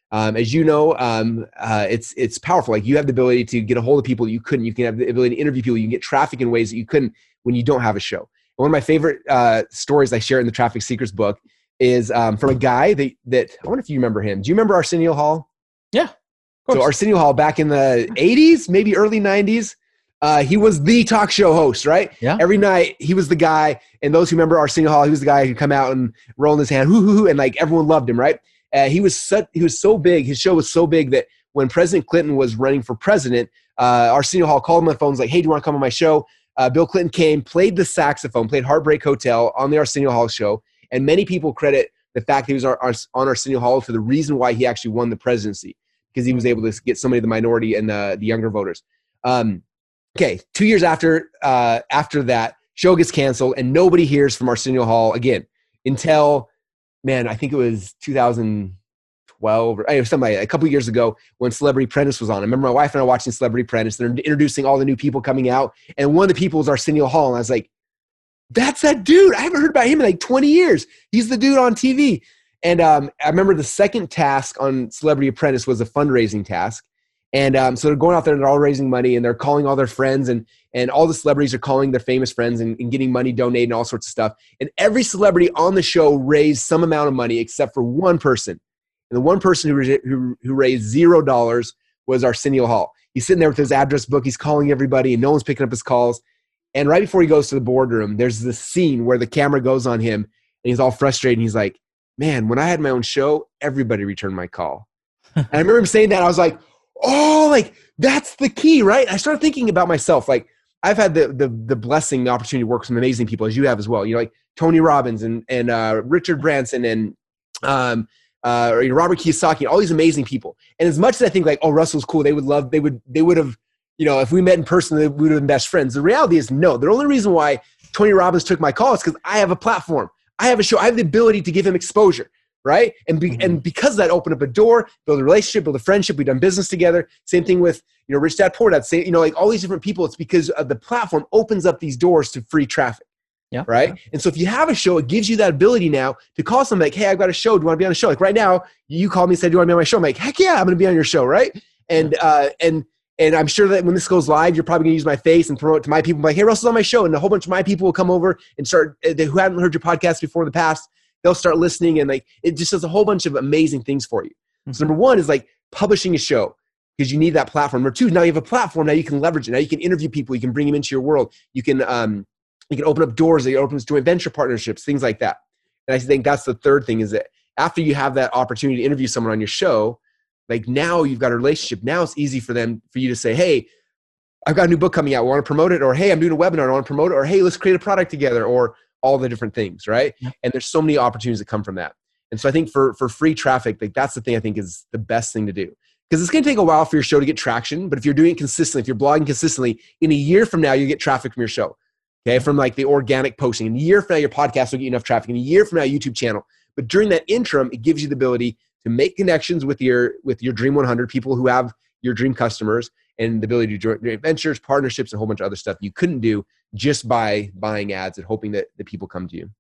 Um, as you know, um, uh, it's it's powerful. Like you have the ability to get a hold of people that you couldn't. You can have the ability to interview people. You can get traffic in ways that you couldn't when you don't have a show. And one of my favorite uh, stories I share in the Traffic Secrets book is um, from a guy that, that I wonder if you remember him. Do you remember Arsenio Hall? Yeah. So Arsenio Hall back in the eighties, maybe early nineties, uh, he was the talk show host, right? Yeah. Every night he was the guy. And those who remember Arsenio Hall, he was the guy who'd come out and roll in his hand, hoo, hoo, hoo, and like everyone loved him, right? Uh, he was such, he was so big. His show was so big that when President Clinton was running for president, uh, Arsenio Hall called him on the phone, was like, hey, do you want to come on my show? Uh, Bill Clinton came, played the saxophone, played Heartbreak Hotel on the Arsenio Hall show. And many people credit the fact that he was our, our, on Arsenio Hall for the reason why he actually won the presidency, because he was able to get so many of the minority and the, the younger voters. Um, okay, two years after uh, after that, show gets canceled, and nobody hears from Arsenio Hall again until, man, I think it was two thousand twelve or something like that, a couple of years ago when Celebrity Apprentice was on. I remember my wife and I watching Celebrity Apprentice. They're introducing all the new people coming out, and one of the people was Arsenio Hall, and I was like, that's that dude. I haven't heard about him in like twenty years. He's the dude on T V. And um, I remember the second task on Celebrity Apprentice was a fundraising task. And um, so they're going out there and they're all raising money, and they're calling all their friends, and and all the celebrities are calling their famous friends and, and getting money donated and all sorts of stuff. And every celebrity on the show raised some amount of money except for one person. And the one person who, who, who raised zero dollars was Arsenio Hall. He's sitting there with his address book. He's calling everybody, and no one's picking up his calls. And right before he goes to the boardroom, there's this scene where the camera goes on him, and he's all frustrated. And he's like, man, when I had my own show, everybody returned my call. And I remember him saying that. I was like, oh, like that's the key, right? I started thinking about myself. Like I've had the the the blessing, the opportunity to work with some amazing people, as you have as well. You know, like Tony Robbins and and uh, Richard Branson and um, uh, or, you know, Robert Kiyosaki, all these amazing people. And as much as I think like, oh, Russell's cool, they would love, they would, they would have, you know, if we met in person, we would have been best friends. The reality is no. The only reason why Tony Robbins took my call is because I have a platform. I have a show. I have the ability to give him exposure, right? And be, mm-hmm. and because of that opened up a door, build a relationship, build a friendship. We've done business together. Same thing with, you know, Rich Dad Poor Dad. Say, you know, like all these different people. It's because of the platform opens up these doors to free traffic. Yeah. Right. Yeah. And so if you have a show, it gives you that ability now to call somebody like, hey, I've got a show. Do you want to be on a show? Like right now, you called me and said, do you want to be on my show? I'm like, heck yeah, I'm going to be on your show. Right. And, yeah. uh, and, and I'm sure that when this goes live, you're probably going to use my face and promote it to my people. I'm like, hey, Russell's on my show. And a whole bunch of my people will come over and start, uh, who haven't heard your podcast before in the past, they'll start listening. And like, it just does a whole bunch of amazing things for you. Mm-hmm. So number one is like publishing a show, because you need that platform. Number two, now you have a platform. Now you can leverage it. Now you can interview people. You can bring them into your world. You can, um, you can open up doors. It opens joint venture partnerships, things like that. And I think that's the third thing, is that after you have that opportunity to interview someone on your show, like now you've got a relationship. Now it's easy for them, for you to say, hey, I've got a new book coming out. I want to promote it. Or, hey, I'm doing a webinar. I want to promote it. Or, hey, let's create a product together, or all the different things. Right. Yeah. And there's so many opportunities that come from that. And so I think for, for free traffic, like that's the thing I think is the best thing to do. Because it's going to take a while for your show to get traction. But if you're doing it consistently, if you're blogging consistently, in a year from now, you get traffic from your show. Okay, from like the organic posting. In a year from now, your podcast will get enough traffic. In a year from now, YouTube channel. But during that interim, it gives you the ability to make connections with your with your Dream one hundred, people who have your dream customers, and the ability to do joint ventures, partnerships, and a whole bunch of other stuff you couldn't do just by buying ads and hoping that the people come to you.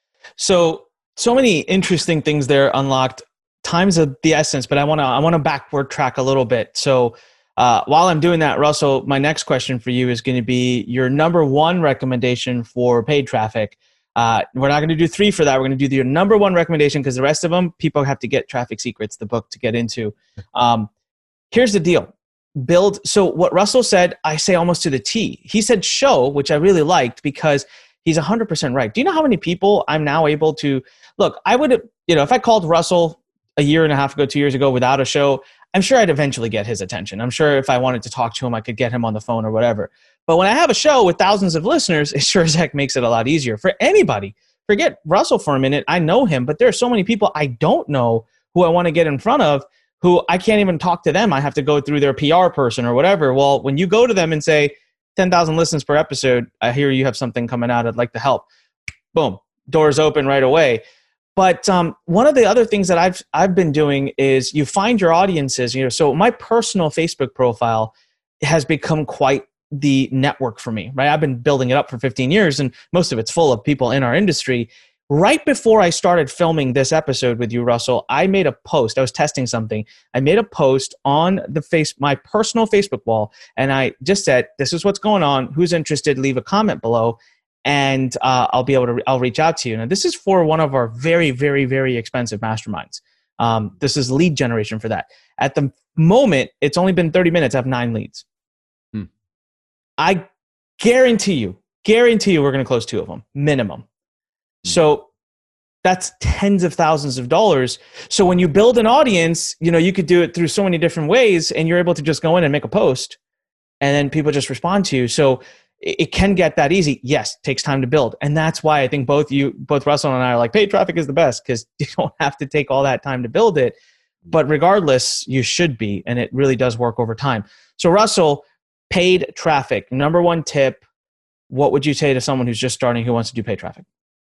So, so many interesting things there unlocked. Time's of the essence, but I want to I want to backward track a little bit. So. Uh, while I'm doing that, Russell, my next question for you is going to be your number one recommendation for paid traffic. Uh, we're not going to do three for that. We're going to do your number one recommendation, because the rest of them, people have to get Traffic Secrets, the book, to get into. Um, here's the deal. Build. So what Russell said, I say almost to the T. He said show, which I really liked, because he's one hundred percent right. Do you know how many people I'm now able to – look, I would have – you know, if I called Russell a year and a half ago, two years ago without a show – I'm sure I'd eventually get his attention. I'm sure if I wanted to talk to him, I could get him on the phone or whatever. But when I have a show with thousands of listeners, it sure as heck makes it a lot easier for anybody. Forget Russell for a minute. I know him, but there are so many people I don't know who I want to get in front of, who I can't even talk to them. I have to go through their P R person or whatever. Well, when you go to them and say, ten thousand listens per episode, I hear you have something coming out, I'd like to help. Boom, doors open right away. But um, one of the other things that I've I've been doing is you find your audiences. You know, so my personal Facebook profile has become quite the network for me, right? I've been building it up for fifteen years, and most of it's full of people in our industry. right before I started filming this episode with you, Russell, I made a post. I was testing something. I made a post on the face, my personal Facebook wall, and I just said, "This is what's going on. Who's interested? Leave a comment below, and uh, I'll be able to. I'll reach out to you." Now, this is for one of our very, very, very expensive masterminds. Um, this is lead generation for that. At the moment, it's only been thirty minutes. I have nine leads. Hmm. I guarantee you, guarantee you, we're going to close two of them minimum. So that's tens of thousands of dollars. So when you build an audience, you know, you could do it through so many different ways, and you're able to just go in and make a post, and then people just respond to you. So it, it can get that easy. Yes, it takes time to build. And that's why I think both you, both Russell and I are like, paid traffic is the best, because you don't have to take all that time to build it. But regardless, you should be, and it really does work over time. So Russell, paid traffic, number one tip, what would you say to someone who's just starting who wants to do paid traffic?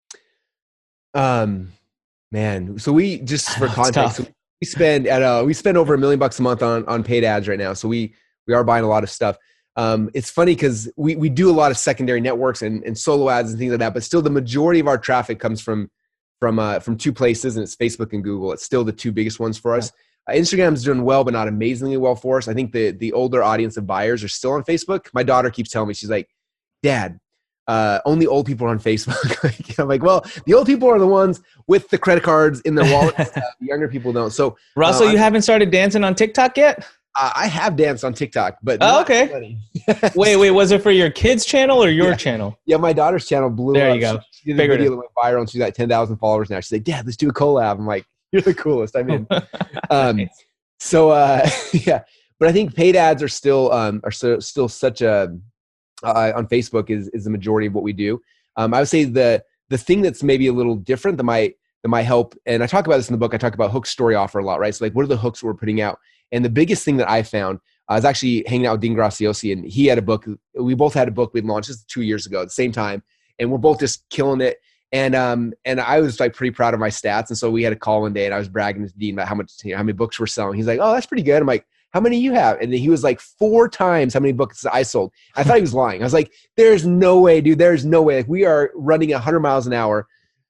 Um, man, so we just for context, so we spend at uh we spend over a million bucks a month on on paid ads right now. So we we are buying a lot of stuff. Um, it's funny because we we do a lot of secondary networks and, and solo ads and things like that, but still the majority of our traffic comes from from uh from two places, and it's Facebook and Google. It's still the two biggest ones for us. Uh, Instagram's doing well, but not amazingly well for us. I think the the older audience of buyers are still on Facebook. My daughter keeps telling me, she's like, "Dad, Uh, only old people are on Facebook." I'm like, well, the old people are the ones with the credit cards in their wallets. uh, the younger people don't. So, Russell, uh, you haven't started dancing on TikTok yet? Uh, I have danced on TikTok, but oh, okay. wait, wait, was it for your kids' channel or your yeah. channel? Yeah, my daughter's channel blew there up. You go. She, she did a video that went viral, and she's got ten thousand followers now. She's like, "Dad, let's do a collab." I'm like, "You're the coolest." I'm in. um, nice. So, uh, yeah, but I think paid ads are still um, are so, still such a uh, on Facebook is is the majority of what we do. Um, I would say the the thing that's maybe a little different that might that might help, and I talk about this in the book. I talk about hook story offer a lot, right? So like, what are the hooks we're putting out? And the biggest thing that I found, I was actually hanging out with Dean Graziosi, and he had a book. We both had a book we launched this two years ago at the same time, and we're both just killing it. And um and I was like pretty proud of my stats, and so we had a call one day, and I was bragging to Dean about how much you know, how many books we're selling. He's like, "Oh, that's pretty good." I'm like, "How many you have?" And he was like, four times how many books I sold. I thought he was lying. I was like, "There's no way, dude. There's no way. Like, we are running a hundred miles an hour."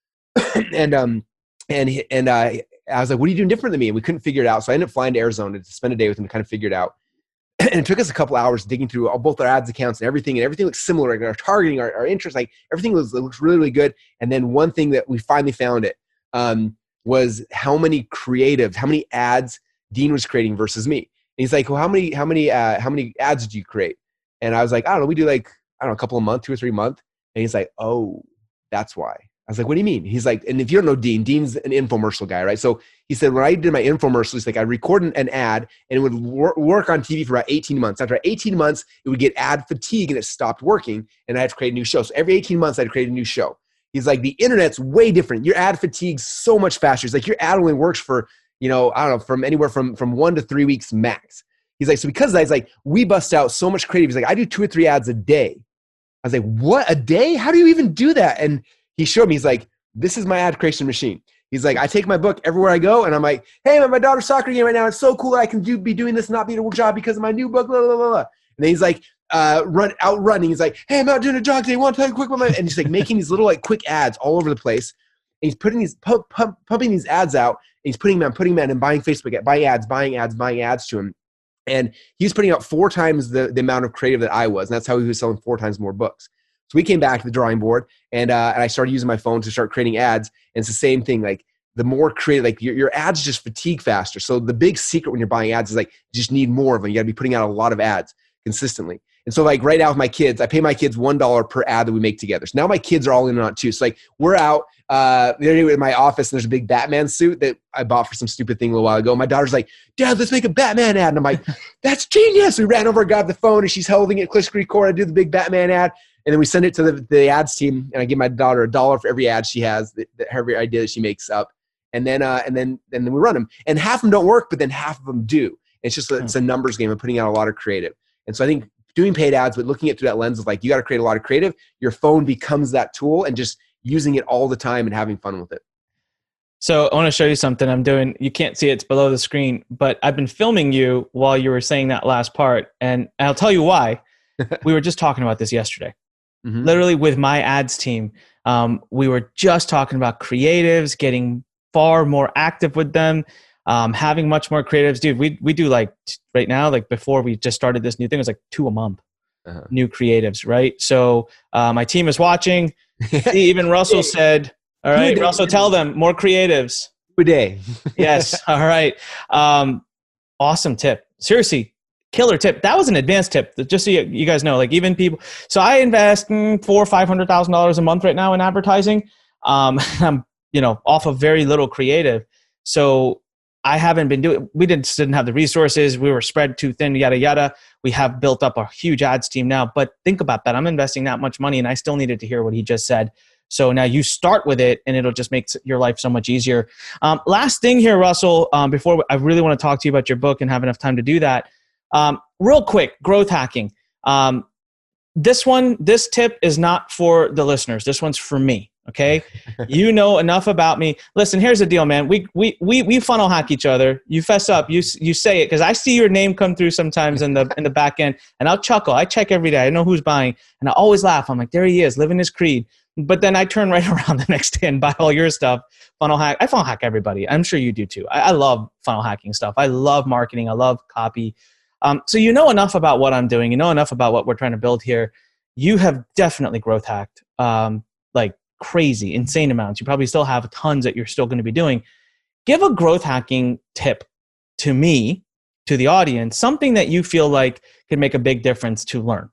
and um, and he, and uh, I was like, "What are you doing different than me?" And we couldn't figure it out. So I ended up flying to Arizona to spend a day with him to kind of figure it out. And it took us a couple hours digging through all, both our ads accounts and everything, and everything looks similar. Like our targeting, our, our interest, like everything was looks really, really good. And then one thing that we finally found it um, was how many creatives, how many ads Dean was creating versus me. And he's like, "Well, how many, how many, uh, how many ads did you create?" And I was like, "I don't know. We do like, I don't know, a couple of months, two or three months." And he's like, "Oh, that's why." I was like, "What do you mean?" He's like, and if you don't know Dean, Dean's an infomercial guy, right? So he said, when I did my infomercial, he's like, I recorded an ad and it would wor- work on T V for about eighteen months. After eighteen months, it would get ad fatigue and it stopped working. And I had to create a new show. So every eighteen months, I had to create a new show. He's like, the internet's way different. Your ad fatigue's so much faster. He's like, your ad only works for, you know, I don't know, from anywhere from, from one to three weeks max. He's like, so because of that, he's like, we bust out so much creative. He's like, I do two or three ads a day. I was like, what, a day? How do you even do that? And he showed me, he's like, this is my ad creation machine. He's like, I take my book everywhere I go, and I'm like, hey, I'm at my daughter's soccer game right now. It's so cool that I can do be doing this and not be at a job because of my new book, blah, blah, blah, blah. And then he's like, uh, run out running. He's like, hey, I'm out doing a jog today. Want to tell you quick about my, and he's like making these little like quick ads all over the place. And he's putting these, pump, pump, pumping these ads out, and he's putting them on, putting them on, and buying Facebook, buying ads, buying ads, buying ads to him. And he's putting out four times the, the amount of creative that I was. And that's how he was selling four times more books. So we came back to the drawing board, and uh, and I started using my phone to start creating ads. And it's the same thing. Like the more creative, like your, your ads just fatigue faster. So the big secret when you're buying ads is like, you just need more of them. You got to be putting out a lot of ads consistently. And so like right now with my kids, I pay my kids one dollar per ad that we make together. So now my kids are all in on it too. So like we're out, uh, they're in my office, and there's a big Batman suit that I bought for some stupid thing a little while ago. My daughter's like, Dad, let's make a Batman ad. And I'm like, that's genius. We ran over, grabbed the phone, and she's holding it, click record. I do the big Batman ad. And then we send it to the, the ads team, and I give my daughter a dollar for every ad she has, the, the, every idea that she makes up. And then, uh, and then, and then we run them. And half of them don't work, but then half of them do. It's just a, it's a numbers game of putting out a lot of creative. And so I think doing paid ads, but looking at it through that lens of like, you got to create a lot of creative. Your phone becomes that tool, and just using it all the time and having fun with it. So I want to show you something I'm doing. You can't see it, it's below the screen, but I've been filming you while you were saying that last part. And I'll tell you why. We were just talking about this yesterday. Mm-hmm. Literally with my ads team, Um, we were just talking about creatives, getting far more active with them, um, having much more creatives. Dude, we we do like right now, like before we just started this new thing, it was like two a month, uh-huh. new creatives, right? So uh, my team is watching. See, even Russell said, all right, Russell, tell them more creatives. Good day. Yes. All right. Um, awesome tip. Seriously, killer tip. That was an advanced tip. Just so you, you guys know, like even people. So I invest mm, four or five hundred thousand dollars a month right now in advertising. Um, I'm you know off of very little creative. So I haven't been doing. We didn't didn't have the resources. We were spread too thin. Yada yada. We have built up a huge ads team now. But think about that. I'm investing that much money, and I still needed to hear what he just said. So now you start with it, and it'll just make your life so much easier. Um, last thing here, Russell, um, before I really want to talk to you about your book and have enough time to do that. Um, real quick, growth hacking. Um, this one, this tip is not for the listeners. This one's for me. Okay, you know enough about me. Listen, here's the deal, man. We we we we funnel hack each other. You fess up. You you say it because I see your name come through sometimes in the in the back end, and I'll chuckle. I check every day. I know who's buying, and I always laugh. I'm like, there he is, living his creed. But then I turn right around the next day and buy all your stuff. Funnel hack. I funnel hack everybody. I'm sure you do too. I, I love funnel hacking stuff. I love marketing. I love copy. Um, so you know enough about what I'm doing. You know enough about what we're trying to build here. You have definitely growth hacked, um, like crazy, insane amounts. You probably still have tons that you're still going to be doing. Give a growth hacking tip to me, to the audience, something that you feel like can make a big difference to learn.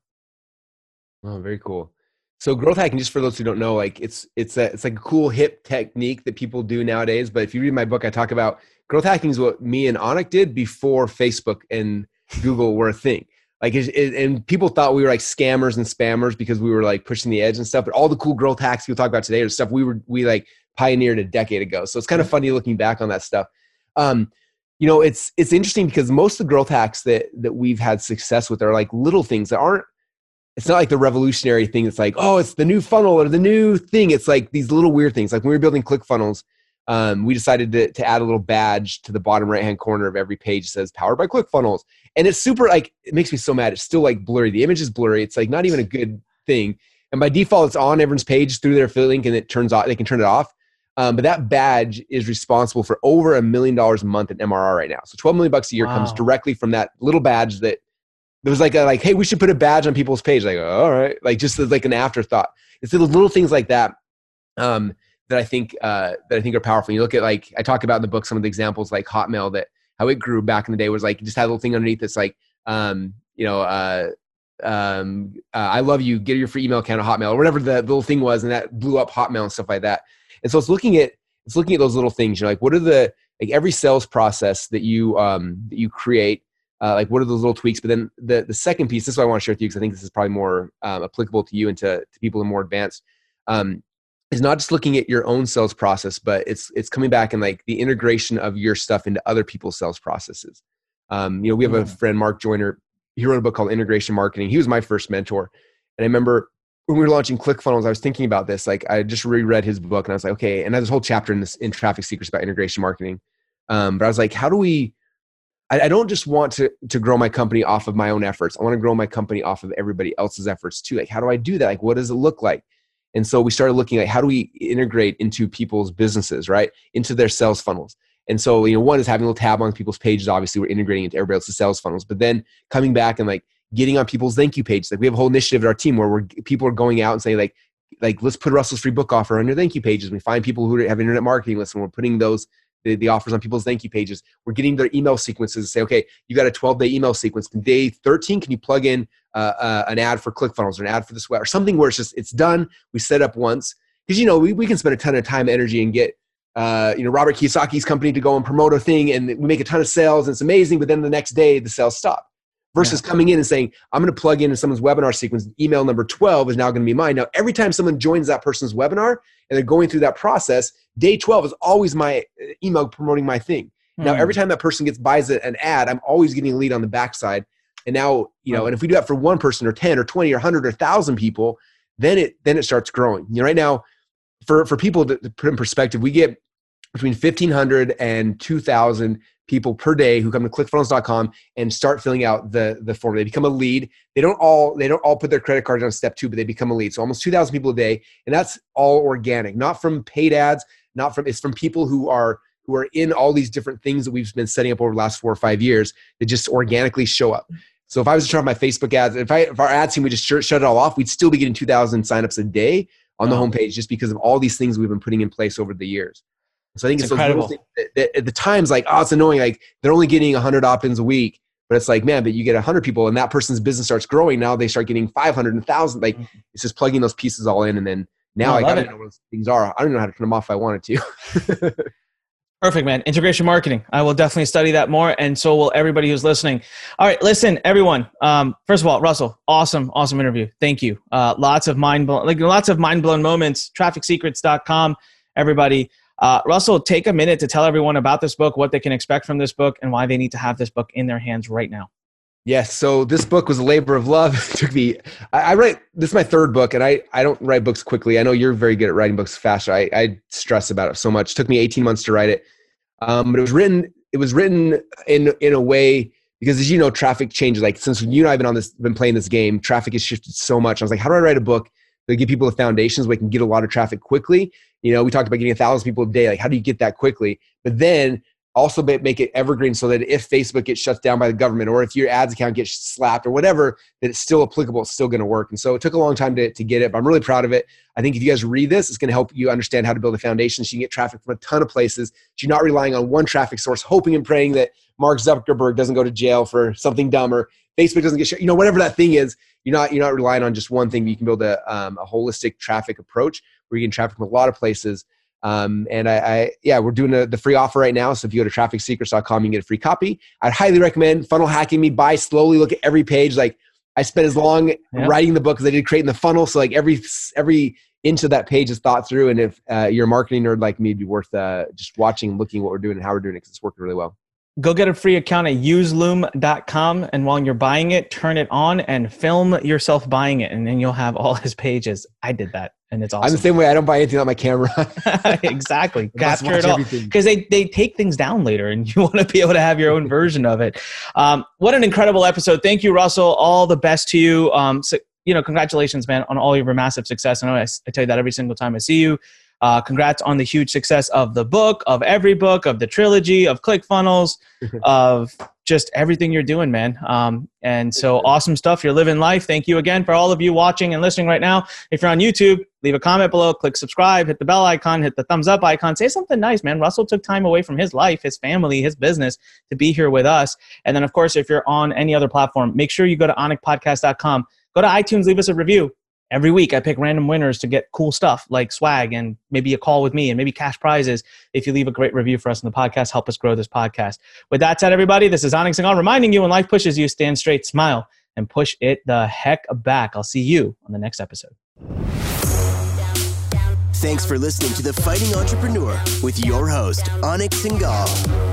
Oh, very cool. So growth hacking, just for those who don't know, like it's it's a, it's like a cool hip technique that people do nowadays. But if you read my book, I talk about growth hacking is what me and Anik did before Facebook and Google were a thing. Like, it, it, and people thought we were like scammers and spammers because we were like pushing the edge and stuff. But all the cool growth hacks people talk about today are stuff we were we like pioneered a decade ago. So it's kind of funny looking back on that stuff. Um, you know, it's it's interesting because most of the growth hacks that that we've had success with are like little things that aren't. It's not like the revolutionary thing that's like, oh, it's the new funnel or the new thing. It's like these little weird things. Like when we were building ClickFunnels, um, we decided to, to add a little badge to the bottom right-hand corner of every page that says powered by ClickFunnels. And it's super like, it makes me so mad. It's still like blurry. The image is blurry. It's like not even a good thing. And by default, it's on everyone's page through their affiliate link and it turns off, they can turn it off. Um, but that badge is responsible for over a million dollars a month in M R R right now. So twelve million bucks a year wow. comes directly from that little badge that there was like, a, like, hey, we should put a badge on people's page. Like, all right. Like just as like an afterthought. It's the little things like that um, that I think uh, that I think are powerful. You look at like, I talk about in the book, some of the examples like Hotmail, that how it grew back in the day was like, just had a little thing underneath that's like, um, you know, uh, um, uh, I love you, get your free email account at Hotmail or whatever the little thing was. And that blew up Hotmail and stuff like that. And so it's looking at, it's looking at those little things, you know, like what are the, like every sales process that you, um, that you create, Uh, like what are those little tweaks? But then the, the second piece, this is what I want to share with you because I think this is probably more um, applicable to you and to, to people who are more advanced, um, is not just looking at your own sales process, but it's it's coming back and like the integration of your stuff into other people's sales processes. Um, you know, we have a friend, Mark Joyner. He wrote a book called Integration Marketing. He was my first mentor. And I remember when we were launching ClickFunnels, I was thinking about this. Like I just reread his book and I was like, okay, and there's a whole chapter in this in Traffic Secrets about integration marketing. Um, but I was like, how do we, I don't just want to, to grow my company off of my own efforts. I want to grow my company off of everybody else's efforts too. Like, how do I do that? Like, what does it look like? And so we started looking at how do we integrate into people's businesses, right? Into their sales funnels. And so, you know, one is having a little tab on people's pages. Obviously, we're integrating into everybody else's sales funnels, but then coming back and like getting on people's thank you pages. Like we have a whole initiative at our team where we're, people are going out and saying like, like, let's put Russell's free book offer on your thank you pages. We find people who have internet marketing lists and we're putting those The, the offers on people's thank you pages. We're getting their email sequences to say, okay, you got a twelve day email sequence. Day thirteen, can you plug in uh, uh, an ad for ClickFunnels or an ad for this web or something where it's just, it's done. We set up once. Because, you know, we, we can spend a ton of time, energy and get, uh, you know, Robert Kiyosaki's company to go and promote a thing and we make a ton of sales and it's amazing. But then the next day the sales stop. Versus yeah. coming in and saying, I'm going to plug in someone's webinar sequence. Email number twelve is now going to be mine. Now, every time someone joins that person's webinar and they're going through that process, day twelve is always my email promoting my thing. Mm. Now, every time that person gets buys an ad, I'm always getting a lead on the backside. And now, you know, and if we do that for one person or ten or twenty or one hundred or one thousand people, then it then it starts growing. You know, right now, for, for people to, to put in perspective, we get between fifteen hundred and two thousand people per day who come to click funnels dot com and start filling out the, the form. They become a lead. They don't all they don't all put their credit card on step two, but they become a lead. So almost two thousand people a day, and that's all organic, not from paid ads, not from it's from people who are who are in all these different things that we've been setting up over the last four or five years that just organically show up. So if I was to turn on my Facebook ads, if I if our ad team would just shut, shut it all off, we'd still be getting two thousand signups a day on the homepage just because of all these things we've been putting in place over the years. So I think it's, it's incredible. That, that at the times, like, oh, it's annoying. Like they're only getting one hundred opt-ins a week, but it's like, man, but you get one hundred people and that person's business starts growing. Now they start getting five hundred and one thousand. Like it's just plugging those pieces all in. And then now I, I gotta know what those things are. I don't know how to turn them off if I wanted to. Perfect, man. Integration marketing. I will definitely study that more, and so will everybody who's listening. All right, listen, everyone. Um, first of all, Russell, awesome, awesome interview. Thank you. Uh, lots of mind blown, like lots of mind blown moments. traffic secrets dot com. Everybody, uh, Russell, take a minute to tell everyone about this book, what they can expect from this book, and why they need to have this book in their hands right now. Yes. So this book was a labor of love. It took me, I, I write, this is my third book, and I, I don't write books quickly. I know you're very good at writing books faster. I, I stress about it so much. It took me eighteen months to write it. Um, but it was written, it was written in, in a way, because as you know, traffic changes. Like since you and I have been on this, been playing this game, traffic has shifted so much. I was like, how do I write a book that give people the foundations where they can get a lot of traffic quickly? You know, we talked about getting a thousand people a day. Like, how do you get that quickly? But then also make it evergreen so that if Facebook gets shut down by the government, or if your ads account gets slapped or whatever, that it's still applicable, it's still going to work. And so it took a long time to, to get it, but I'm really proud of it. I think if you guys read this, it's going to help you understand how to build a foundation so you can get traffic from a ton of places. So you're not relying on one traffic source, hoping and praying that Mark Zuckerberg doesn't go to jail for something dumb, or Facebook doesn't get shut, you know, whatever that thing is. You're not, you're not relying on just one thing. You can build a, um, a holistic traffic approach where you can traffic from a lot of places. Um, and I, I, yeah, we're doing a, the free offer right now. So if you go to traffic secrets dot com, you can get a free copy. I'd highly recommend Funnel Hacking Me. Buy slowly, look at every page. Like I spent as long yep. writing the book as I did creating the funnel. So like every, every inch of that page is thought through. And if uh, you're a marketing nerd like me, it'd be worth uh, just watching and looking at what we're doing and how we're doing it, because it's working really well. Go get a free account at use loom dot com. And while you're buying it, turn it on and film yourself buying it. And then you'll have all his pages. I did that. And it's awesome. I'm the same way. I don't buy anything on my camera. Exactly. Capture it all. Because they, they take things down later and you want to be able to have your own version of it. Um, what an incredible episode. Thank you, Russell. All the best to you. Um, so, you know, congratulations, man, on all your massive success. I know I, I tell you that every single time I see you. Uh, congrats on the huge success of the book, of every book, of the trilogy, of ClickFunnels, of just everything you're doing, man. Um, and so awesome stuff. You're living life. Thank you again for all of you watching and listening right now. If you're on YouTube, leave a comment below, click subscribe, hit the bell icon, hit the thumbs up icon, say something nice, man. Russell took time away from his life, his family, his business to be here with us. And then, of course, if you're on any other platform, make sure you go to onic podcast dot com. Go to iTunes, leave us a review. Every week, I pick random winners to get cool stuff like swag and maybe a call with me and maybe cash prizes. If you leave a great review for us in the podcast, help us grow this podcast. With that said, everybody, this is Anik Singhal reminding you, when life pushes you, stand straight, smile, and push it the heck back. I'll see you on the next episode. Thanks for listening to The Fighting Entrepreneur with your host, Anik Singhal.